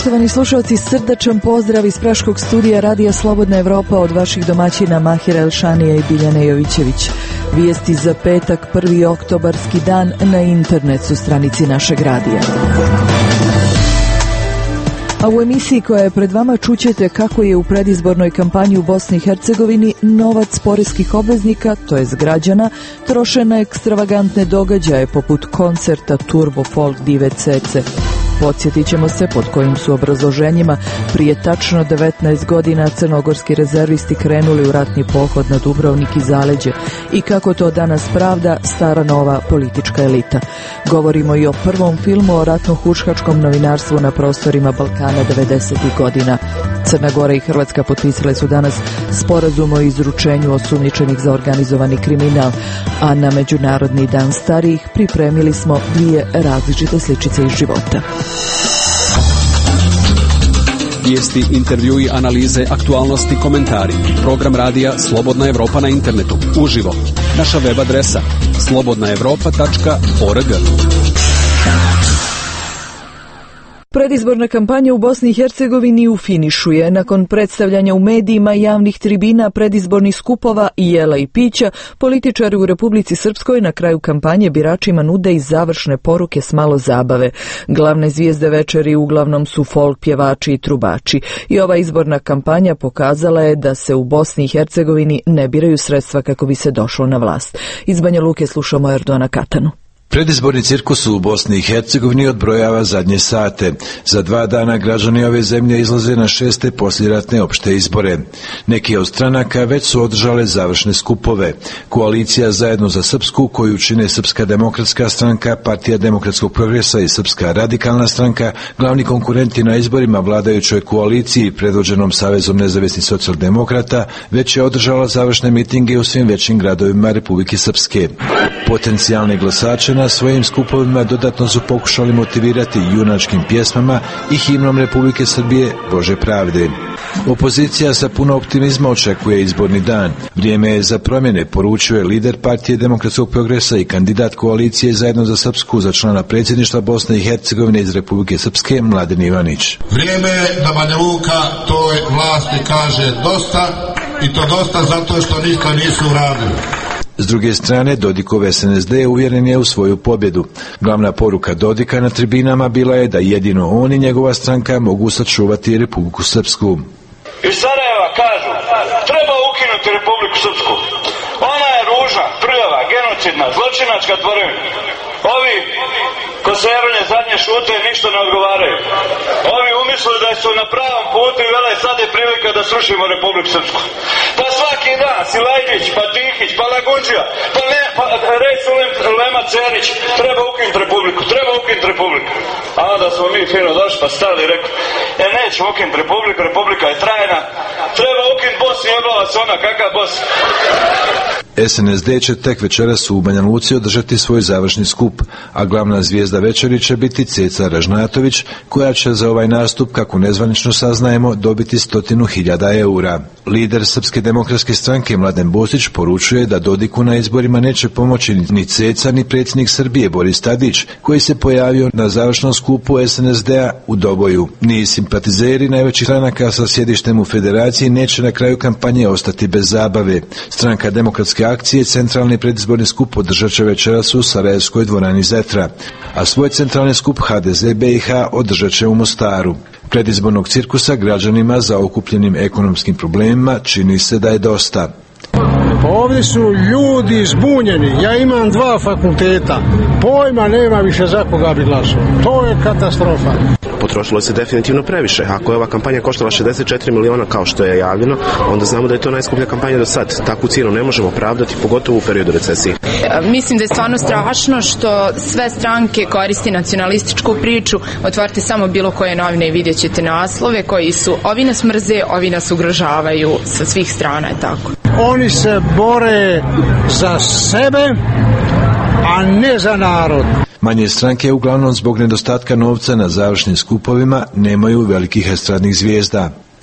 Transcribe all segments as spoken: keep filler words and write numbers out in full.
Poštovani slušalci, srdačan pozdrav iz praškog studija Radija Slobodna Evropa od vaših domaćina Mahira Elšanija i Biljane Jovićević. Vijesti za petak, prvi oktobarski dan, na internet su stranici našeg radija. A u emisiji koja je pred vama čućete kako je u predizbornoj kampanji u Bosni i Hercegovini novac poreskih obveznika, to jest građana, trošen na ekstravagantne događaje poput koncerta Turbo Folk Dive Cece. Podsjetit ćemo se pod kojim su obrazloženjima prije tačno devetnaest godina crnogorski rezervisti krenuli u ratni pohod na Dubrovnik i zaleđe i kako to danas pravda stara nova politička elita. Govorimo i o prvom filmu o ratno-huškačkom novinarstvu na prostorima Balkana devedesetih godina. Crna Gora i Hrvatska potpisale su danas sporazum o izručenju osumnjičenih za organizovani kriminal, a na Međunarodni dan starijih pripremili smo dvije različite sličice iz života. Vijesti, intervjui, analize, aktualnosti, komentari. Program radija Slobodna Evropa na internetu. Uživo. Naša web adresa slobodna evropa tačka org. Predizborna kampanja u Bosni i Hercegovini u finišu je. Nakon predstavljanja u medijima, javnih tribina, predizbornih skupova i jela i pića, političari u Republici Srpskoj na kraju kampanje biračima nude i završne poruke s malo zabave. Glavne zvijezde večeri uglavnom su folk pjevači i trubači. I ova izborna kampanja pokazala je da se u Bosni i Hercegovini ne biraju sredstva kako bi se došlo na vlast. Iz Banja Luke slušamo Erdona Katanu. Predizborni cirkus u Bosni i Hercegovini odbrojava zadnje sate. Za dva dana građani ove zemlje izlaze na šeste poslijeratne opšte izbore. Neki od stranaka već su održale završne skupove. Koalicija Zajedno za Srpsku, koju čine Srpska demokratska stranka, Partija demokratskog progresa i Srpska radikalna stranka, glavni konkurenti na izborima vladajućoj koaliciji predvođenom Savezom nezavisnih socijaldemokrata, već je održala završne mitinge u svim većim gradovima Republike Srpske. Potencijalni glasače na svojim skupovima dodatno su pokušali motivirati junačkim pjesmama i himnom Republike Srbije Bože pravde. Opozicija sa puno optimizma očekuje izborni dan. Vrijeme je za promjene, poručio je lider Partije demokratskog progresa i kandidat koalicije Zajedno za Srpsku za člana predsjedništva Bosne i Hercegovine iz Republike Srpske Mladen Ivanić. Vrijeme je da Banja Luka toj vlasti kaže dosta, i to dosta zato što ništa nisu uradili. S druge strane, Dodikov S N S D uvjeren je u svoju pobjedu. Glavna poruka Dodika na tribinama bila je da jedino on i njegova stranka mogu sačuvati Republiku Srpsku. Iz Sarajeva kažu, treba ukinuti Republiku Srpsku. Ona je ružna, prljava, genocidna, zločinačka tvorevina. Ovi ko se Jeronje zadnje šute ništa ne odgovaraju. Ovi umisle da su na pravom putu i vele sad je prilika da srušimo Republiku Srpsku. Pa svaki dan Silajđić, pa Tihić, pa Lagunđija, pa, ne, pa Rejsulem Lema Cerić, treba ukinuti Republiku, treba ukinuti Republiku. A onda smo mi fino došli pa stali i rekli, e nećemo ukinuti Republiku, Republika je trajna, treba ukinuti Bosnu i oblava se ona, kakav Bos? S N S D će tek večeras u Banja Luci održati svoj završni skup, a glavna zvijezda večeri će biti Ceca Ražnatović, koja će za ovaj nastup, kako nezvanično saznajemo, dobiti stotinu hiljada eura. Lider Srpske demokratske stranke Mladen Bosić poručuje da Dodiku na izborima neće pomoći ni Ceca ni predsjednik Srbije Boris Tadić, koji se pojavio na završnom skupu S N S D-a u Doboju. Ni simpatizeri najvećih stranaka sa sjedištem u Federaciji neće na kraju kampanje ostati bez zabave. Stranka demokratske akcije centralni predizborni skup održat će večeras u Sarajevskoj dvorani Zetra, a svoj centralni skup H D Z B i H održat će u Mostaru. Predizbornog cirkusa građanima za okupljenim ekonomskim problemima čini se da je dosta. Ovdje su ljudi zbunjeni. Ja imam dva fakulteta. Pojma nema više za koga bi glasao. To je katastrofa. Potrošilo se definitivno previše. Ako je ova kampanja koštala šezdeset četiri miliona kao što je javljeno, onda znamo da je to najskuplja kampanja do sad. Takvu cijenu ne možemo pravdati, pogotovo u periodu recesije. Mislim da je stvarno strašno što sve stranke koristi nacionalističku priču. Otvorite samo bilo koje novine i vidjet ćete naslove koji su ovi nas mrze, ovi nas ugrožavaju sa svih strana je tako. Oni se bore za sebe, a ne za narod. Manje stranke, uglavnom zbog nedostatka novca na završnim skupovima, nemaju velikih estradnih zvijezda.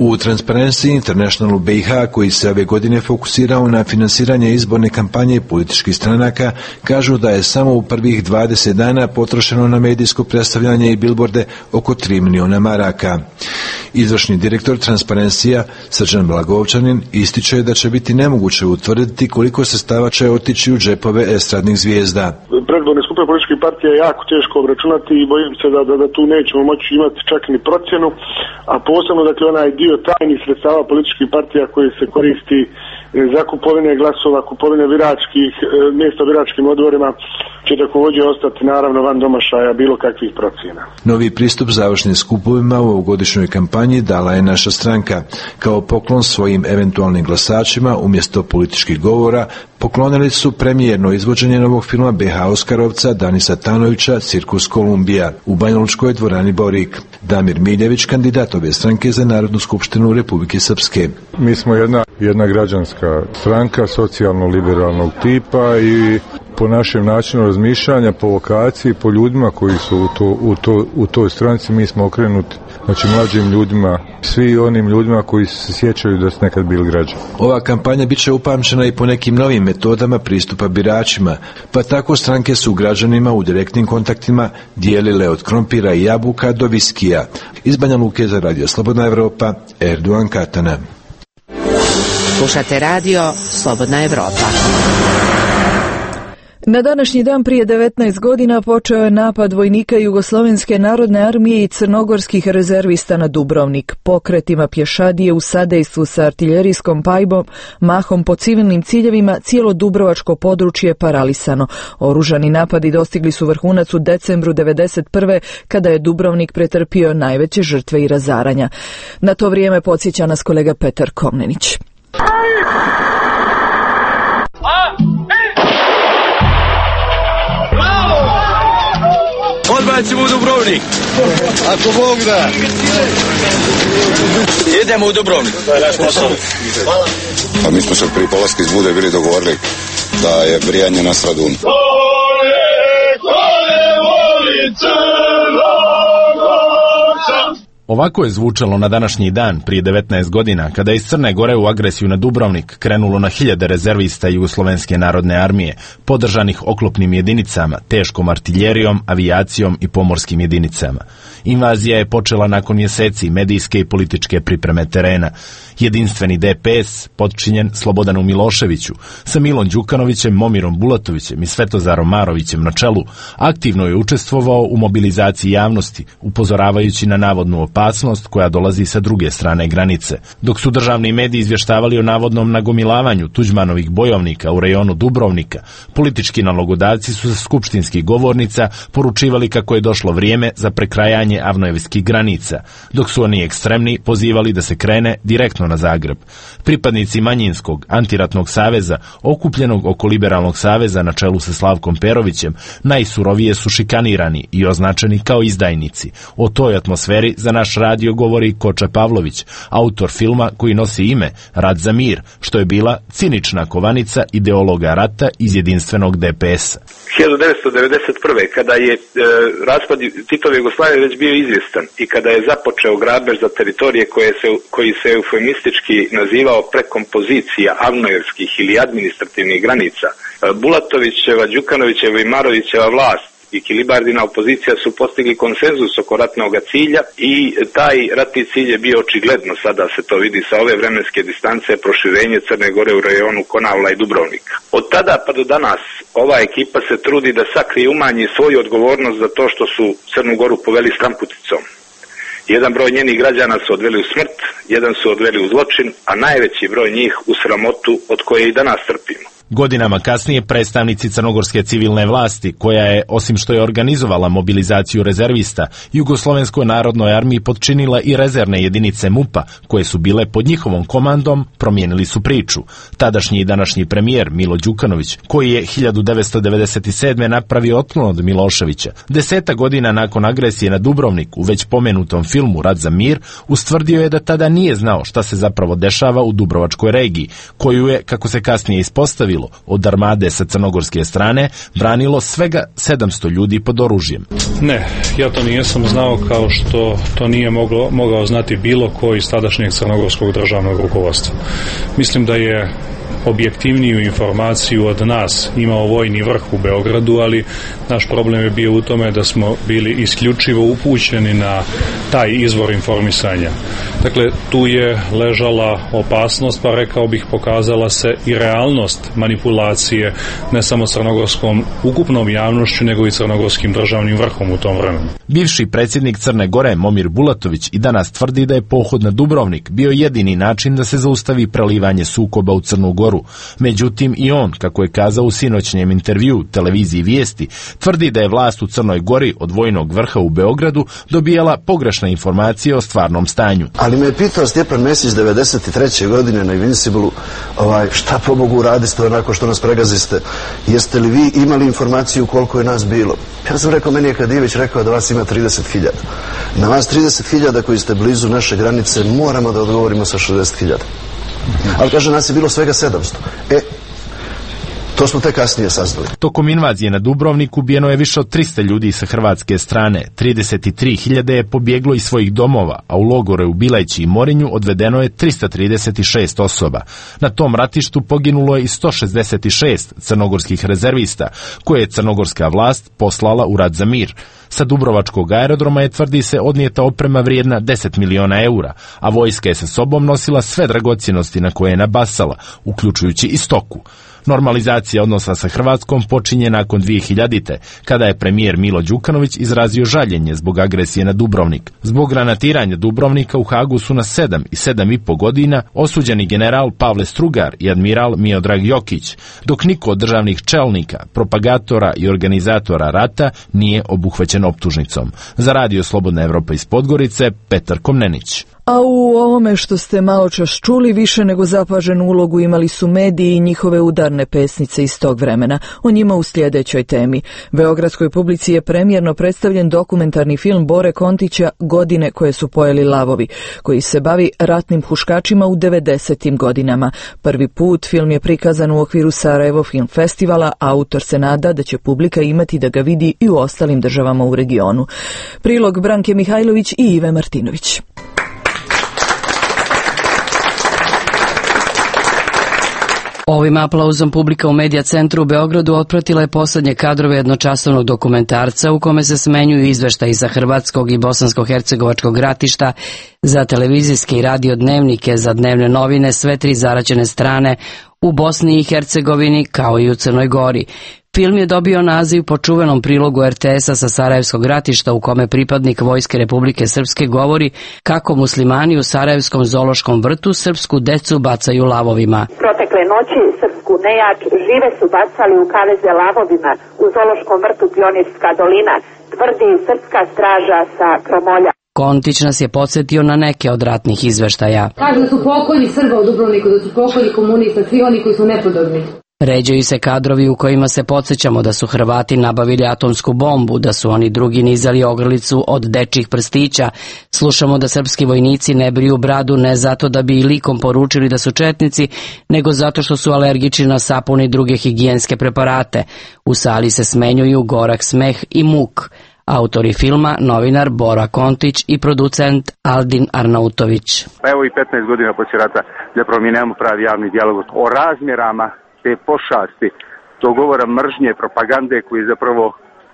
U Transparency International B i H, koji se ove godine fokusirao na finansiranje izborne kampanje i političkih stranaka, kažu da je samo u prvih dvadeset dana potrošeno na medijsko predstavljanje i bilborde oko tri miliona maraka. Izvršni direktor Transparencija, Srđan Blagovčanin, ističe da će biti nemoguće utvrditi koliko sredstava će otići u džepove estradnih zvijezda. Predborne skupe političkih partija je jako teško obračunati i bojim se da, da, da tu nećemo moći imati čak ni procjenu, a posebno dakle onaj dio tajnih sredstava političkih partija koji se koristi za kupovine glasova, kupovine biračkih mjesta biračkim odborima će također ostati naravno van domašaja bilo kakvih procjena. Novi pristup završnim skupovima u ovogodišnjoj kampanji dala je naša stranka. Kao poklon svojim eventualnim glasačima umjesto političkih govora poklonili su premijerno izvođenje novog filma B H Oskarovca Danisa Tanovića Cirkus Kolumbija u Banjalučkoj dvorani Borik. Damir Miljević, kandidat ove stranke za Narodnu skupštinu Republike Srpske. Mi smo jedna, jedna građanska stranka socijalno-liberalnog tipa i po našem načinu razmišljanja, po vokaciji, po ljudima koji su u, to, u, to, u toj stranci, mi smo okrenuti, znači mlađim ljudima, svi onim ljudima koji se sjećaju da su nekad bili građani. Ova kampanja bit će upamćena i po nekim novim metodama pristupa biračima, pa tako stranke su građanima u direktnim kontaktima dijelile od krompira i jabuka do viskija. Iz Banja Luke za Radio Slobodna Evropa, Erdogan Katana. Slušate radio Slobodna Evropa. Na današnji dan prije devetnaest godina počeo je napad vojnika Jugoslovenske narodne armije i crnogorskih rezervista na Dubrovnik. Pokretima pješadije u sadejstvu sa artiljerijskom paljbom, mahom po civilnim ciljevima, cijelo dubrovačko područje je paralisano. Oružani napadi dostigli su vrhunac u decembru devedeset prve kada je Dubrovnik pretrpio najveće žrtve i razaranja. Na to vrijeme podsjeća nas kolega Petar Komnenić. Odmah ćemo u Dubrovnik. Ako Bog da. Idemo u Dubrovnik. A mi smo se prije polaska iz Bude bili dogovorili da je brijanje na Stradunu. Ovako je zvučalo na današnji dan prije devetnaest godina, kada je iz Crne Gore u agresiju na Dubrovnik krenulo na hiljade rezervista Jugoslovenske narodne armije, podržanih oklopnim jedinicama, teškom artiljerijom, avijacijom i pomorskim jedinicama. Invazija je počela nakon mjeseci medijske i političke pripreme terena. Jedinstveni D P S, potčinjen Slobodanu Miloševiću, sa Milom Đukanovićem, Momirom Bulatovićem i Svetozarom Marovićem na čelu, aktivno je učestvovao u mobilizaciji javnosti, upozoravajući na navodnu opasnost koja dolazi sa druge strane granice. Dok su državni mediji izvještavali o navodnom nagomilavanju Tuđmanovih bojovnika u rejonu Dubrovnika, politički nalogodavci su sa skupštinskih govornica poručivali kako je došlo vrijeme za prekrajanje avnojevskih granica, dok su oni ekstremni pozivali da se krene direktno na Zagreb. Pripadnici manjinskog antiratnog saveza, okupljenog oko liberalnog saveza na čelu sa Slavkom Perovićem, najsurovije su šikanirani i označeni kao izdajnici. O toj atmosferi za naš radio govori Koča Pavlović, autor filma koji nosi ime Rat za mir, što je bila cinična kovanica ideologa rata iz jedinstvenog D P S-a. hiljadu devetsto devedeset prve. kada je e, raspad Titove Jugoslavije već bio izvjestan i kada je započeo grabež za teritorije koje se, koji se eufemistički nazivao prekompozicija avnojevskih ili administrativnih granica, Bulatovićeva, Đukanovićeva i Marovićeva vlast i Kilibardina opozicija su postigli konsenzus oko ratnog cilja i taj ratni cilj je bio očigledno, sada se to vidi sa ove vremenske distance, proširenje Crne Gore u rejonu Konavla i Dubrovnika. Od tada pa do danas ova ekipa se trudi da sakrije i umanji svoju odgovornost za to što su Crnu Goru poveli stramputicom. Jedan broj njenih građana su odveli u smrt, jedan su odveli u zločin, a najveći broj njih u sramotu od koje i danas trpimo. Godinama kasnije predstavnici crnogorske civilne vlasti, koja je, osim što je organizovala mobilizaciju rezervista, Jugoslovenskoj narodnoj armiji potčinila i rezervne jedinice MUP-a, koje su bile pod njihovom komandom, promijenili su priču. Tadašnji i današnji premijer Milo Đukanović, koji je hiljadu devetsto devedeset sedme napravio otklon od Miloševića, deseta godina nakon agresije na Dubrovnik u već pomenutom filmu Rat za mir, ustvrdio je da tada nije znao šta se zapravo dešava u Dubrovačkoj regiji, koju je, kako se kasnije ispostavilo, vozilo od armade sa crnogorske strane branilo svega sedamsto ljudi pod oružjem. Ne, ja to nijesam znao, kao što to nije moglo, mogao znati bilo ko iz tadašnjeg crnogorskog državnog rukovodstva. Mislim da je objektivniju informaciju od nas imao vojni vrh u Beogradu, ali naš problem je bio u tome da smo bili isključivo upućeni na taj izvor informisanja. Dakle, tu je ležala opasnost, pa rekao bih pokazala se i realnost manipulacije ne samo crnogorskom ukupnom javnošću, nego i crnogorskim državnim vrhom u tom vremenu. Bivši predsjednik Crne Gore Momir Bulatović i danas tvrdi da je pohod na Dubrovnik bio jedini način da se zaustavi prelivanje sukoba u Crnu Goru. Međutim, i on, kako je kazao u sinoćnjem intervju televiziji Vijesti, tvrdi da je vlast u Crnoj Gori od vojnog vrha u Beogradu dobijala pogrešne informacije o stvarnom stanju. Ali me je pitao Stjepan Mesić devedeset treće godine na Invinciblu, ovaj, šta pobogu radiste onako što nas pregaziste? Jeste li vi imali informaciju koliko je nas bilo? Ja sam rekao, meni je Kadijević rekao da vas ima trideset hiljada. Na vas trideset hiljada koji ste blizu naše granice moramo da odgovorimo sa šezdeset hiljada. Ali kaže, nas je bilo svega sedamsto. E, to smo tek kasnije saznali. Tokom invazije na Dubrovnik ubijeno je više od trista ljudi sa hrvatske strane. trideset tri hiljade je pobjeglo iz svojih domova, a u logore u Bileći i Morinju odvedeno je trista trideset šest osoba. Na tom ratištu poginulo je i sto šezdeset šest crnogorskih rezervista, koje je crnogorska vlast poslala u rat za mir. Sa dubrovačkog aerodroma je, tvrdi se, odnijeta oprema vrijedna deset miliona eura, a vojska je sa sobom nosila sve dragocjenosti na koje je nabasala, uključujući i stoku. Normalizacija odnosa sa Hrvatskom počinje nakon dvije hiljadite. kada je premijer Milo Đukanović izrazio žaljenje zbog agresije na Dubrovnik. Zbog granatiranja Dubrovnika u Hagu su na sedam i sedam i po godina osuđeni general Pavle Strugar i admiral Miodrag Jokić, dok niko od državnih čelnika, propagatora i organizatora rata nije obuhvaćen optužnicom. Za Radio Slobodna Evropa iz Podgorice, Petar Komnenić. A u ovome što ste malo čas čuli, više nego zapaženu ulogu imali su mediji i njihove udarne pesnice iz tog vremena. O njima u sljedećoj temi. Beogradskoj publici je premijerno predstavljen dokumentarni film Bore Kontića Godine koje su pojeli lavovi, koji se bavi ratnim huškačima u devedesetim godinama. Prvi put film je prikazan u okviru Sarajevo Film Festivala, a autor se nada da će publika imati da ga vidi i u ostalim državama u regionu. Prilog Branke Mihajlović i Ive Martinović. Ovim aplauzom publika u Medija centru u Beogradu otpratila je poslednje kadrove jednočasovnog dokumentarca u kome se smenjuju izveštaji za hrvatskog i bosansko-hercegovačkog ratišta, za televizijske i radio dnevnike, za dnevne novine, sve tri zaraćene strane u Bosni i Hercegovini kao i u Crnoj Gori. Film je dobio naziv po čuvenom prilogu er te esa sa Sarajevskog ratišta u kome pripadnik Vojske Republike Srpske govori kako muslimani u Sarajevskom zoološkom vrtu srpsku decu bacaju lavovima. Protekle noći srpsku nejak žive su bacali u kaveze lavovima u zoološkom vrtu Pionirska dolina, tvrdi srpska straža sa Kromolja. Kontić nas je podsjetio na neke od ratnih izveštaja. Kažu da su pokojni Srba u Dubrovniku, da su pokojni komunista, svi oni koji su nepodobni. Ređaju se kadrovi u kojima se podsjećamo da su Hrvati nabavili atomsku bombu, da su oni drugi nizali ogrlicu od dečjih prstića. Slušamo da srpski vojnici ne briju bradu ne zato da bi i likom poručili da su četnici, nego zato što su alergični na sapun i druge higijenske preparate. U sali se smenjuju gorak smeh i muk. Autori filma, novinar Bora Kontić i producent Aldin Arnautović. Pa evo i petnaest godina poslije rata zapravo mi nemamo pravi javni dijalog o razmjerama te pošasti, to govora mržnje, propagande koji zapravo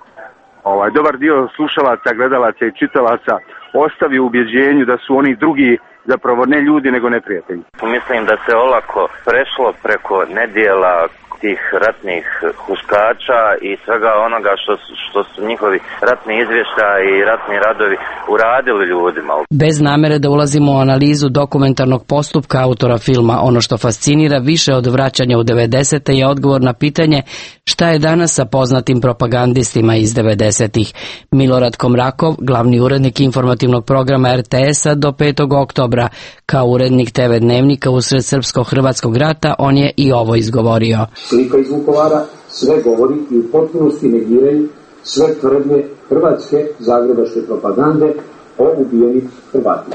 ovaj, dobar dio slušalaca, gledalaca i čitalaca ostavi u ubjeđenju da su oni drugi zapravo ne ljudi nego neprijatelji. Mislim da se olako prešlo preko nedjela tih ratnih huškača i svega onoga što, što su njihovi ratni izvještaji i ratni radovi uradili ljudima. Bez namere da ulazimo u analizu dokumentarnog postupka autora filma, ono što fascinira više od vraćanja u devedesete je odgovor na pitanje šta je danas sa poznatim propagandistima iz devedesetih. Milorad Komrakov, glavni urednik informativnog programa er te esa do petog oktobra, kao urednik te ve dnevnika usred srpsko-hrvatskog rata, on je i ovo izgovorio. Slika iz Vukovara sve govori i u potpunosti negiraju sve tvrdnje hrvatske zagrebačke propagande o ubijenim Hrvatima.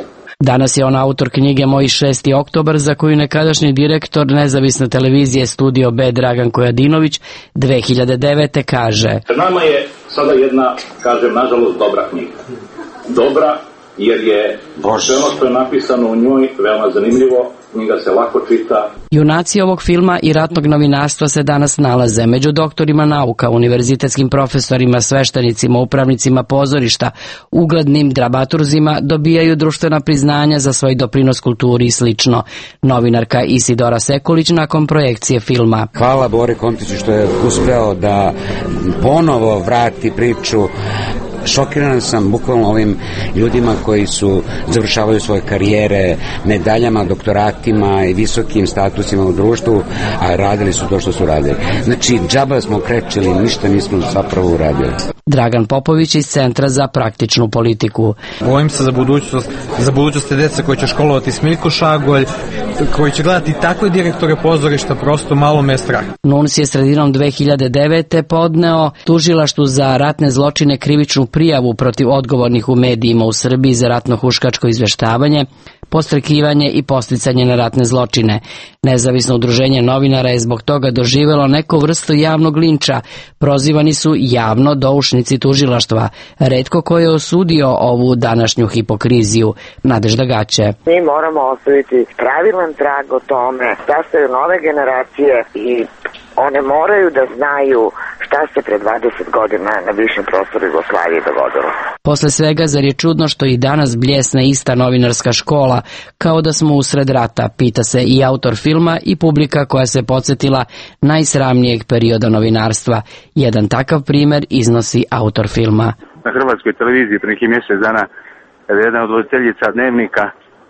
Danas je on autor knjige Moj šesti oktobar, za koju nekadašnji direktor nezavisne televizije Studio B Dragan Kojadinović dve hiljade devete kaže: Nama je sada jedna, kažem, nažalost, dobra knjiga. Dobra jer je sve ono što je napisano u njoj veoma zanimljivo, knjiga se lako čita. Junaci ovog filma i ratnog novinarstva se danas nalaze među doktorima nauka, univerzitetskim profesorima, sveštenicima, upravnicima pozorišta, uglednim dramaturzima, dobijaju društvena priznanja za svoj doprinos kulturi i slično. Novinarka Isidora Sekulić nakon projekcije filma. Hvala Bori Kontiću što je uspeo da ponovo vrati priču. Šokiran sam bukvalno ovim ljudima koji su završavaju svoje karijere medaljama, doktoratima i visokim statusima u društvu, a radili su to što su radili. Znači, džaba smo krečili, ništa nismo zapravo uradili. Dragan Popović iz Centra za praktičnu politiku. Bojim se za budućnost, za budućnost te dece koji će školovati Smiljko Šagolj, koji će gledati takve direktore pozorišta, prosto malo me strah. Nuns je sredinom dve hiljade devete podneo tužilaštvu za ratne zločine krivičnu prijavu protiv odgovornih u medijima u Srbiji za ratno-huškačko izveštavanje, podstrekivanje i podsticanje na ratne zločine. Nezavisno udruženje novinara je zbog toga doživelo neku vrstu javnog linča. Prozivani su javno doušnici tužilaštva. Retko ko je osudio ovu današnju hipokriziju. Nadežda Gaće. Mi moramo ostaviti pravilan trag o tome da se nove generacije i one moraju da znaju šta se pre dvadeset godina na bivšem prostoru Jugoslavije dogodilo. Posle svega, zar je čudno što i danas bljesne ista novinarska škola, kao da smo usred rata, pita se i autor filma i publika koja se podsjetila najsramnijeg perioda novinarstva. Jedan takav primer iznosi autor filma. Na hrvatskoj televiziji pre nekih mjesec dana, kada je jedna od voditeljica Dnevnika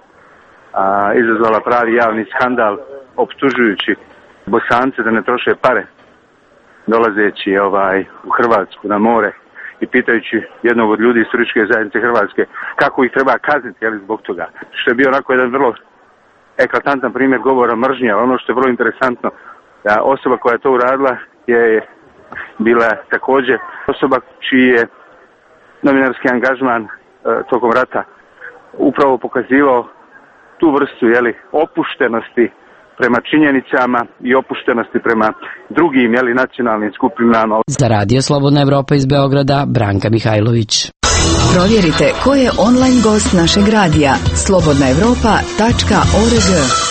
a, izazvala pravi javni skandal, optužujući Bosance da ne troše pare dolazeći ovaj u Hrvatsku na more i pitajući jednog od ljudi iz turističke zajednice Hrvatske kako ih treba kazniti, jel, zbog toga. Što je bio onako jedan vrlo eklatantan primjer govora mržnje, ali ono što je vrlo interesantno, da osoba koja je to uradila je bila također osoba čiji je novinarski angažman e, tokom rata upravo pokazivao tu vrstu, jeli, opuštenosti prema činjenicama i opuštenosti prema drugim, jeli, nacionalnim skupinama. Za Radio Slobodna Evropa iz Beograda, Branka Mihajlović. Provjerite ko je online gost našeg radija. slobodna evropa tačka org.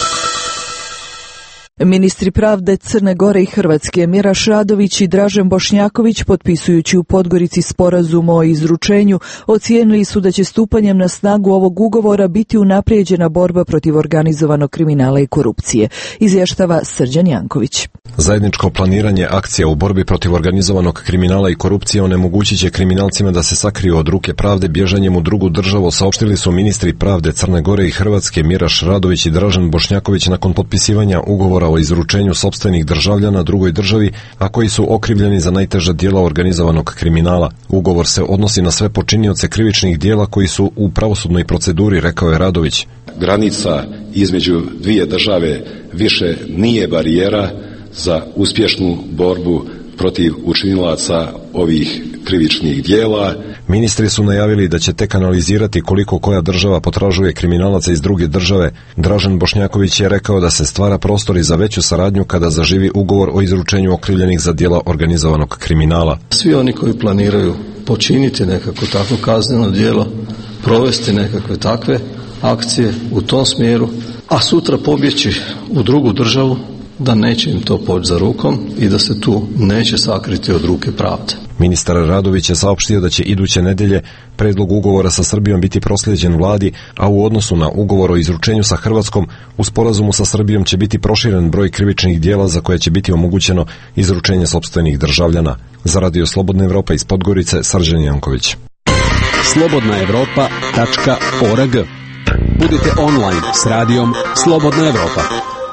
Ministri pravde Crne Gore i Hrvatske Miraš Radović i Dražen Bošnjaković, potpisujući u Podgorici sporazum o izručenju, ocijenili su da će stupanjem na snagu ovog ugovora biti unaprijeđena borba protiv organizovanog kriminala i korupcije, izvještava Srđan Janković. Zajedničko planiranje akcija u borbi protiv organizovanog kriminala i korupcije onemogućit će kriminalcima da se sakriju od ruke pravde bježanjem u drugu državu, saopštili su ministri pravde Crne Gore i Hrvatske Miraš Radović i Dražen Bošnjaković nakon potpisivanja ugovora o izručenju sopstvenih državljana drugoj državi, a koji su okrivljeni za najteža djela organizovanog kriminala. Ugovor se odnosi na sve počinioce krivičnih djela koji su u pravosudnoj proceduri, rekao je Radović. Granica između dvije države više nije barijera za uspješnu borbu protiv učinilaca ovih krivičnih djela. Ministri su najavili da će tek analizirati koliko koja država potražuje kriminalaca iz druge države. Dražen Bošnjaković je rekao da se stvara prostori za veću saradnju kada zaživi ugovor o izručenju okrivljenih za djela organizovanog kriminala. Svi oni koji planiraju počiniti nekako takvo kazneno djelo, provesti nekakve takve akcije u tom smjeru, a sutra pobjeći u drugu državu, da neće im to poći za rukom i da se tu neće sakriti od ruke pravde. Ministar Radović je saopštio da će iduće nedjelje predlog ugovora sa Srbijom biti proslijeđen vladi, a u odnosu na ugovor o izručenju sa Hrvatskom, u sporazumu sa Srbijom će biti proširen broj krivičnih djela za koje će biti omogućeno izručenje sopstvenih državljana. Za Radio Slobodna Evropa iz Podgorice, Srđan Janković. slobodna evropa tačka org. Budite online s radijom Slobodna Evropa.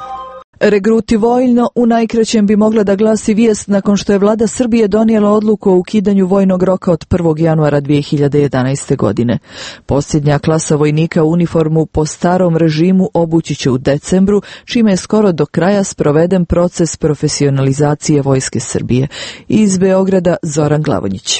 Regruti vojno u najkraćem bi mogla da glasi vijest nakon što je vlada Srbije donijela odluku o ukidanju vojnog roka od prvog januara dvije hiljade jedanaeste. godine. Posljednja klasa vojnika u uniformu po starom režimu obući će u decembru, čime je skoro do kraja sproveden proces profesionalizacije vojske Srbije. Iz Beograda Zoran Glavonjić.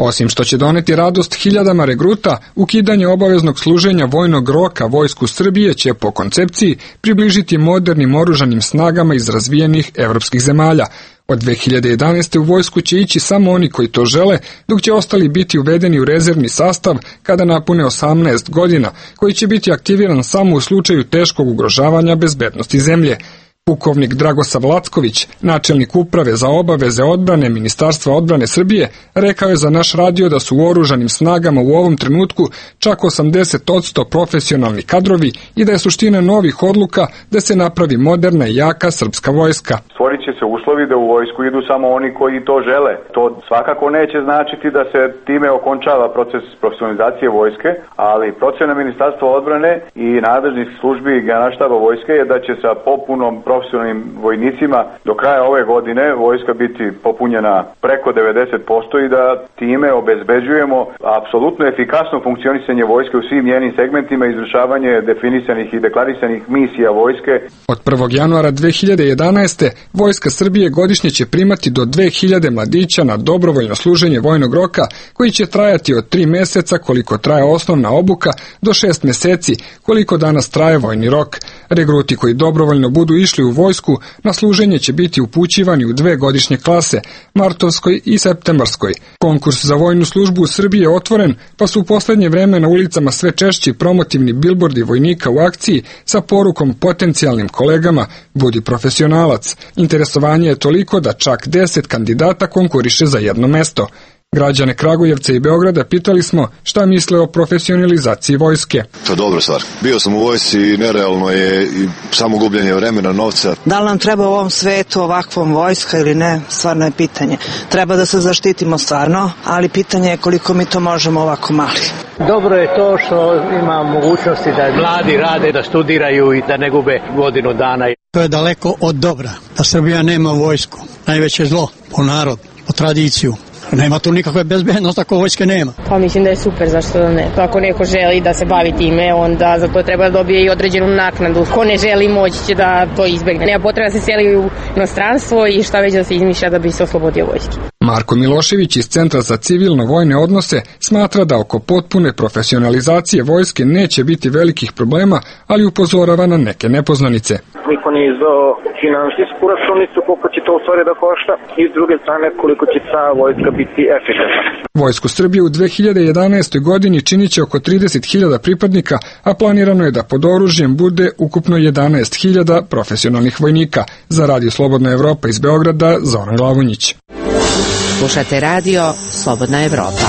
Osim što će doneti radost hiljadama regruta, ukidanje obaveznog služenja vojnog roka Vojsku Srbije će po koncepciji približiti modernim oružanim snagama iz razvijenih evropskih zemalja. Od dve hiljade jedanaeste. u vojsku će ići samo oni koji to žele, dok će ostali biti uvedeni u rezervni sastav kada napune osamnaest godina, koji će biti aktiviran samo u slučaju teškog ugrožavanja bezbednosti zemlje. Pukovnik Dragosav Lacković, načelnik uprave za obaveze odbrane Ministarstva odbrane Srbije, rekao je za naš radio da su u oružanim snagama u ovom trenutku čak osamdeset posto profesionalni kadrovi i da je suština novih odluka da se napravi moderna i jaka srpska vojska. Stvorit će se uslovi da u vojsku idu samo oni koji to žele. To svakako neće značiti da se time okončava proces profesionalizacije vojske, ali procena Ministarstva odbrane i nadležnih službi Generalštaba vojske je da će sa popunom profesionalnim vojnicima do kraja ove godine vojska biti popunjena preko devedeset posto i da time obezbeđujemo apsolutno efikasno funkcionisanje vojske u svim njenim segmentima i izvršavanje definisanih i deklarisanih misija vojske. Od prvog januara dve hiljade jedanaeste. Vojska Srbije godišnje će primati do dve hiljade mladića na dobrovoljno služenje vojnog roka, koji će trajati od tri meseca koliko traje osnovna obuka do šest meseci koliko danas traje vojni rok. Regruti koji dobrovoljno budu išli u vojsku na služenje će biti upućivani u dve godišnje klase, martovskoj i septembarskoj. Konkurs za vojnu službu u Srbiji je otvoren, pa su u poslednje vreme na ulicama sve češći promotivni bilbordi vojnika u akciji sa porukom potencijalnim kolegama budi profesionalac. Interesovanje je toliko da čak deset kandidata konkuriše za jedno mesto. Građane Kragujevca i Beograda pitali smo šta misle o profesionalizaciji vojske. To je dobra stvar. Bio sam u vojsci i nerealno je i samo gubljenje vremena, novca. Da li nam treba u ovom svetu ovakvom vojska ili ne, stvarno je pitanje. Treba da se zaštitimo stvarno, ali pitanje je koliko mi to možemo ovako mali. Dobro je to što ima mogućnosti da mladi rade, da studiraju i da ne gube godinu dana. To je daleko od dobra, da Srbija nema vojsku. Najveće zlo po narod, po tradiciju. Nema tu nikakve bezbednosti ako vojske nema. Pa mislim da je super, zašto da ne. Ako neko želi da se bavi time, onda za to treba da dobije i određenu naknadu. Ko ne želi, moći će da to izbegne. Nema potreba da se seli u inostranstvo i šta već da se izmišlja da bi se oslobodio vojske. Marko Milošević iz Centra za civilno-vojne odnose smatra da oko potpune profesionalizacije vojske neće biti velikih problema, ali upozorava na neke nepoznanice. Niko nije izdao finansijsku računicu koliko će to u stvari da košta i s druge strane koliko će ta vojska biti efikasna. Vojsku Srbije u dve hiljade jedanaestoj. godini činit će oko trideset hiljada pripadnika, a planirano je da pod oružjem bude ukupno jedanaest hiljada profesionalnih vojnika. Za Radio Slobodna Evropa iz Beograda, Zoran Glavonjić. Slušate radio Slobodna Evropa.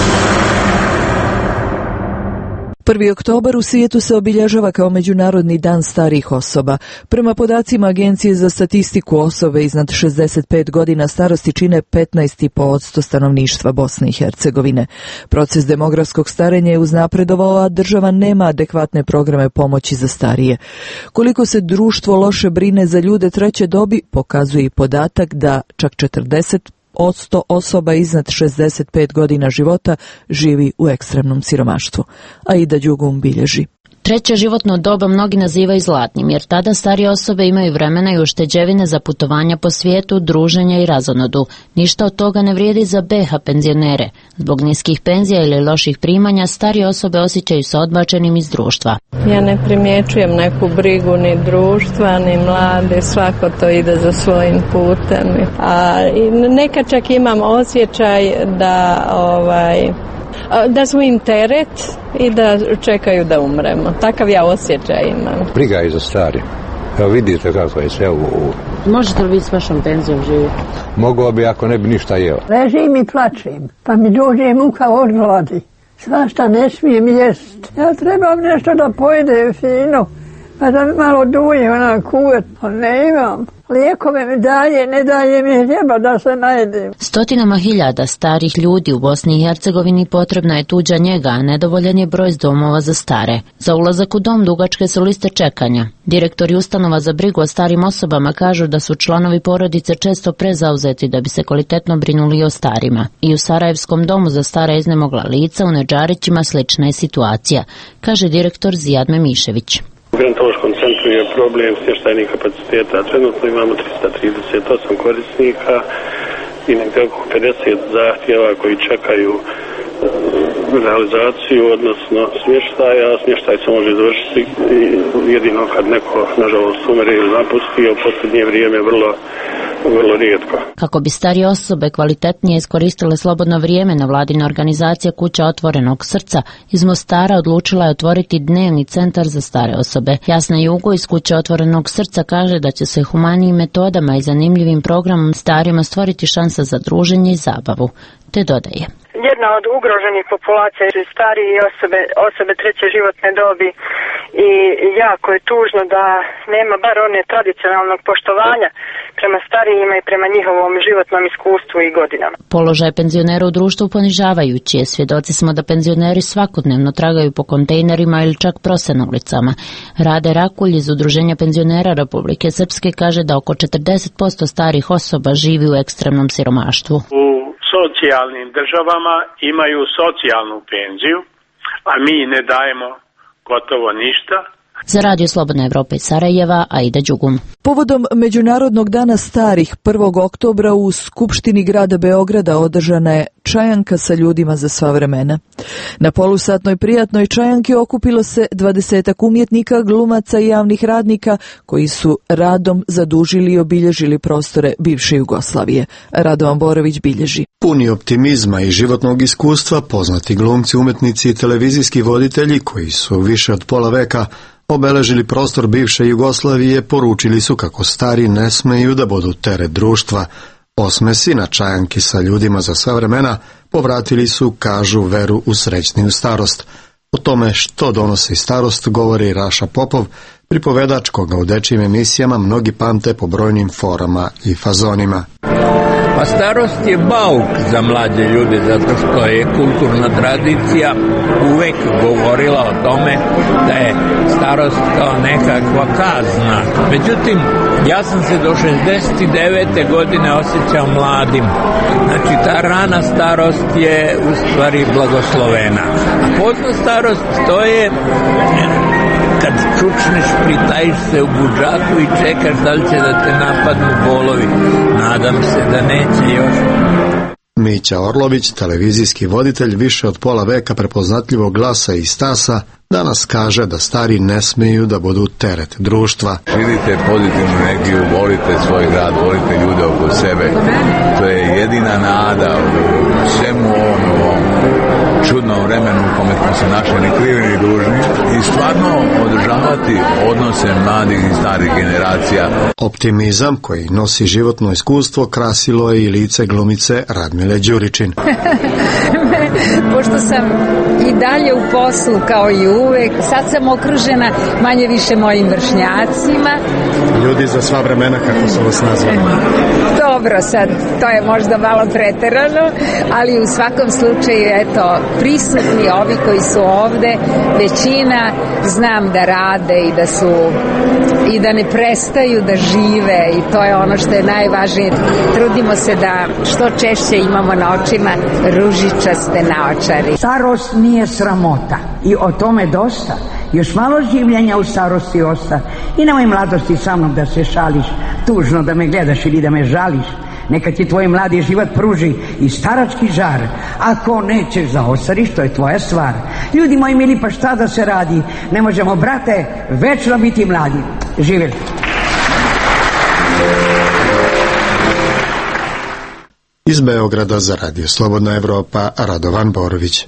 prvi oktobar u svijetu se obilježava kao Međunarodni dan starijih osoba. Prema podacima Agencije za statistiku, osobe iznad šezdeset pet godina starosti čine petnaest zarez pet posto stanovništva Bosne i Hercegovine. Proces demografskog starenja je uznapredovao, a država nema adekvatne programe pomoći za starije. Koliko se društvo loše brine za ljude treće dobi, pokazuje i podatak da čak četrdeset posto osoba iznad šezdeset pet godina života živi u ekstremnom siromaštvu. Aida Đugum bilježi. Treće životno doba mnogi nazivaju zlatnim, jer tada starije osobe imaju vremena i ušteđevine za putovanja po svijetu, druženja i razonodu. Ništa od toga ne vrijedi za B H penzionere. Zbog niskih penzija ili loših primanja, starije osobe osjećaju se odbačenim iz društva. Ja ne primjećujem neku brigu ni društva, ni mlade, svako to ide za svojim putem. A nekad čak imam osjećaj da ovaj... da smo im teret i da čekaju da umremo. Takav ja osjećaj imam. Briga je za stari. Evo vidite kako je sve u... Možete li vi s vašom penzijom živjeti? Mogao bi ako ne bi ništa jeo. Ležim i plačem, pa mi dođe muka od gladi. Svašta ne smijem jest. Ja trebam nešto da pojede fino, pa da malo duje ona kuvet, ali ne imam. Lijekove mi daje, ne daje mi hljeba da se najedem. Stotinama hiljada starih ljudi u Bosni i Hercegovini potrebna je tuđa njega, a nedovoljan je broj domova za stare. Za ulazak u dom dugačke su liste čekanja. Direktori ustanova za brigu o starim osobama kažu da su članovi porodice često prezauzeti da bi se kvalitetno brinuli o starima. I u Sarajevskom domu za stara iznemogla lica u Nedžarićima slična je situacija, kaže direktor Zijad Memišević. U gerontološkom centru je problem smještajnih kapaciteta. Trenutno imamo trista trideset osam korisnika i nekako pedeset zahtjeva koji čekaju realizaciju, odnosno smještaja, a smještaj se može izvršiti jedino kad neko, nažalost, umre ili napusti, a u posljednje vrijeme vrlo, vrlo rijetko. Kako bi starije osobe kvalitetnije iskoristile slobodno vrijeme, nevladina organizacija Kuća otvorenog srca iz Mostara odlučila je otvoriti dnevni centar za stare osobe. Jasna Jugo iz Kuće otvorenog srca kaže da će se humanijim metodama i zanimljivim programom starima stvoriti šansa za druženje i zabavu, te dodaje. Jedna od ugroženih populacija su starije osobe, osobe treće životne dobi i jako je tužno da nema bar one tradicionalnog poštovanja prema starijima i prema njihovom životnom iskustvu i godinama. Položaj penzionera u društvu ponižavajući je. Svjedoci smo da penzioneri svakodnevno tragaju po kontejnerima ili čak prose na ulicama. Rade Rakulj iz Udruženja penzionera Republike Srpske kaže da oko četrdeset posto starih osoba živi u ekstremnom siromaštvu. Socijalnim državama imaju socijalnu penziju, a mi ne dajemo gotovo ništa. Za Radio Slobodna Evropa iz Sarajeva, Aida Đugum. Povodom Međunarodnog dana starih prvog oktobra u Skupštini grada Beograda održana je čajanka sa ljudima za sva vremena. Na polusatnoj prijatnoj čajanki okupilo se dvadesetak umjetnika, glumaca i javnih radnika koji su radom zadužili i obilježili prostore bivše Jugoslavije. Radovan Borović bilježi. Puni optimizma i životnog iskustva, poznati glumci, umetnici i televizijski voditelji koji su više od pola veka obeležili prostor bivše Jugoslavije, poručili su kako stari ne smeju da budu teret društva. Osmesi na čajanki sa ljudima za sva vremena povratili su, kažu, veru u srećniju starost. O tome što donosi starost govori Raša Popov, pripovedač koga u dečijim emisijama mnogi pamte po brojnim forama i fazonima. Pa starost je bauk za mlađe ljude, zato što je kulturna tradicija uvek govorila o tome da je starost kao nekakva kazna. Međutim, ja sam se do šezdeset devete godine osjećao mladim. Znači, ta rana starost je u stvari blagoslovena. A pozna starost, to je kad čučneš, pritajiš se u budžaku i čekaš da li će da te napadnu bolovi. Nadam se da neće još. Mića Orlović, televizijski voditelj više od pola veka prepoznatljivog glasa i stasa, danas kaže da stari ne smeju da budu teret društva. Vidite pozitivnu energiju, volite svoj grad, volite ljude oko sebe. To je jedina nada u svemu ovom, ovom čudnom vremenu u kome smo se našli ni krivi ni dužni i stvarno održavati odnose mladih i starih generacija. Optimizam koji nosi životno iskustvo krasilo je i lice glumice Radmile Đuričin. Pošto sam i dalje u poslu kao i uvek, sad sam okružena manje više mojim vršnjacima. Ljudi za sva vremena, kako su vas nazvali? Dobro, sad to je možda malo preterano, ali u svakom slučaju, eto, prisutni ovi koji su ovde, većina znam da rade i da su i da ne prestaju da žive i to je ono što je najvažnije. Trudimo se da što češće imamo na očima ružičaste naočari. Starost nije sramota i o tome dosta. Još malo življenja u starosti osta. I nemoj mladosti sa mnom da se šališ, tužno da me gledaš ili da me žališ. Neka ti tvoj mladi život pruži i starački žar. Ako nećeš da ostariš, to je tvoja stvar. Ljudi moji mili, pa šta da se radi? Ne možemo, brate, večno biti mladi. Živjeli. Iz Beograda za Radio Slobodna Evropa, Radovan Borović.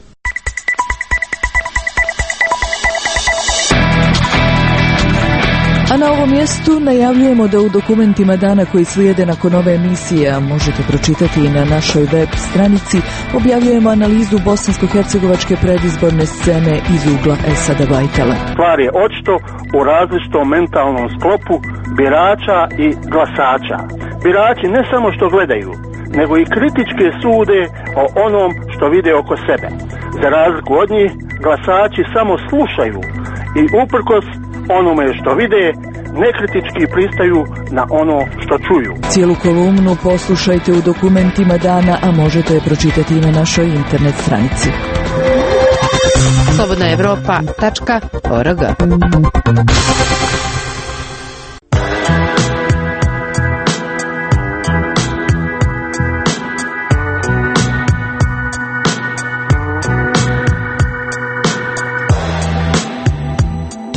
A na ovom mjestu najavljujemo da u dokumentima dana koji slijede nakon ove emisije, a možete pročitati i na našoj web stranici, objavljujemo analizu bosansko-hercegovačke predizborne scene iz ugla Esada Bajtala. Stvar je očito u različitom mentalnom sklopu birača i glasača. Birači ne samo što gledaju, nego i kritičke sude o onom što vide oko sebe. Za razliku od njih, glasači samo slušaju i uprkos onome što vide, nekritički pristaju na ono što čuju. Cijelu kolumnu poslušajte u dokumentima dana, a možete je pročitati i na našoj internet stranici. slobodna evropa tačka org.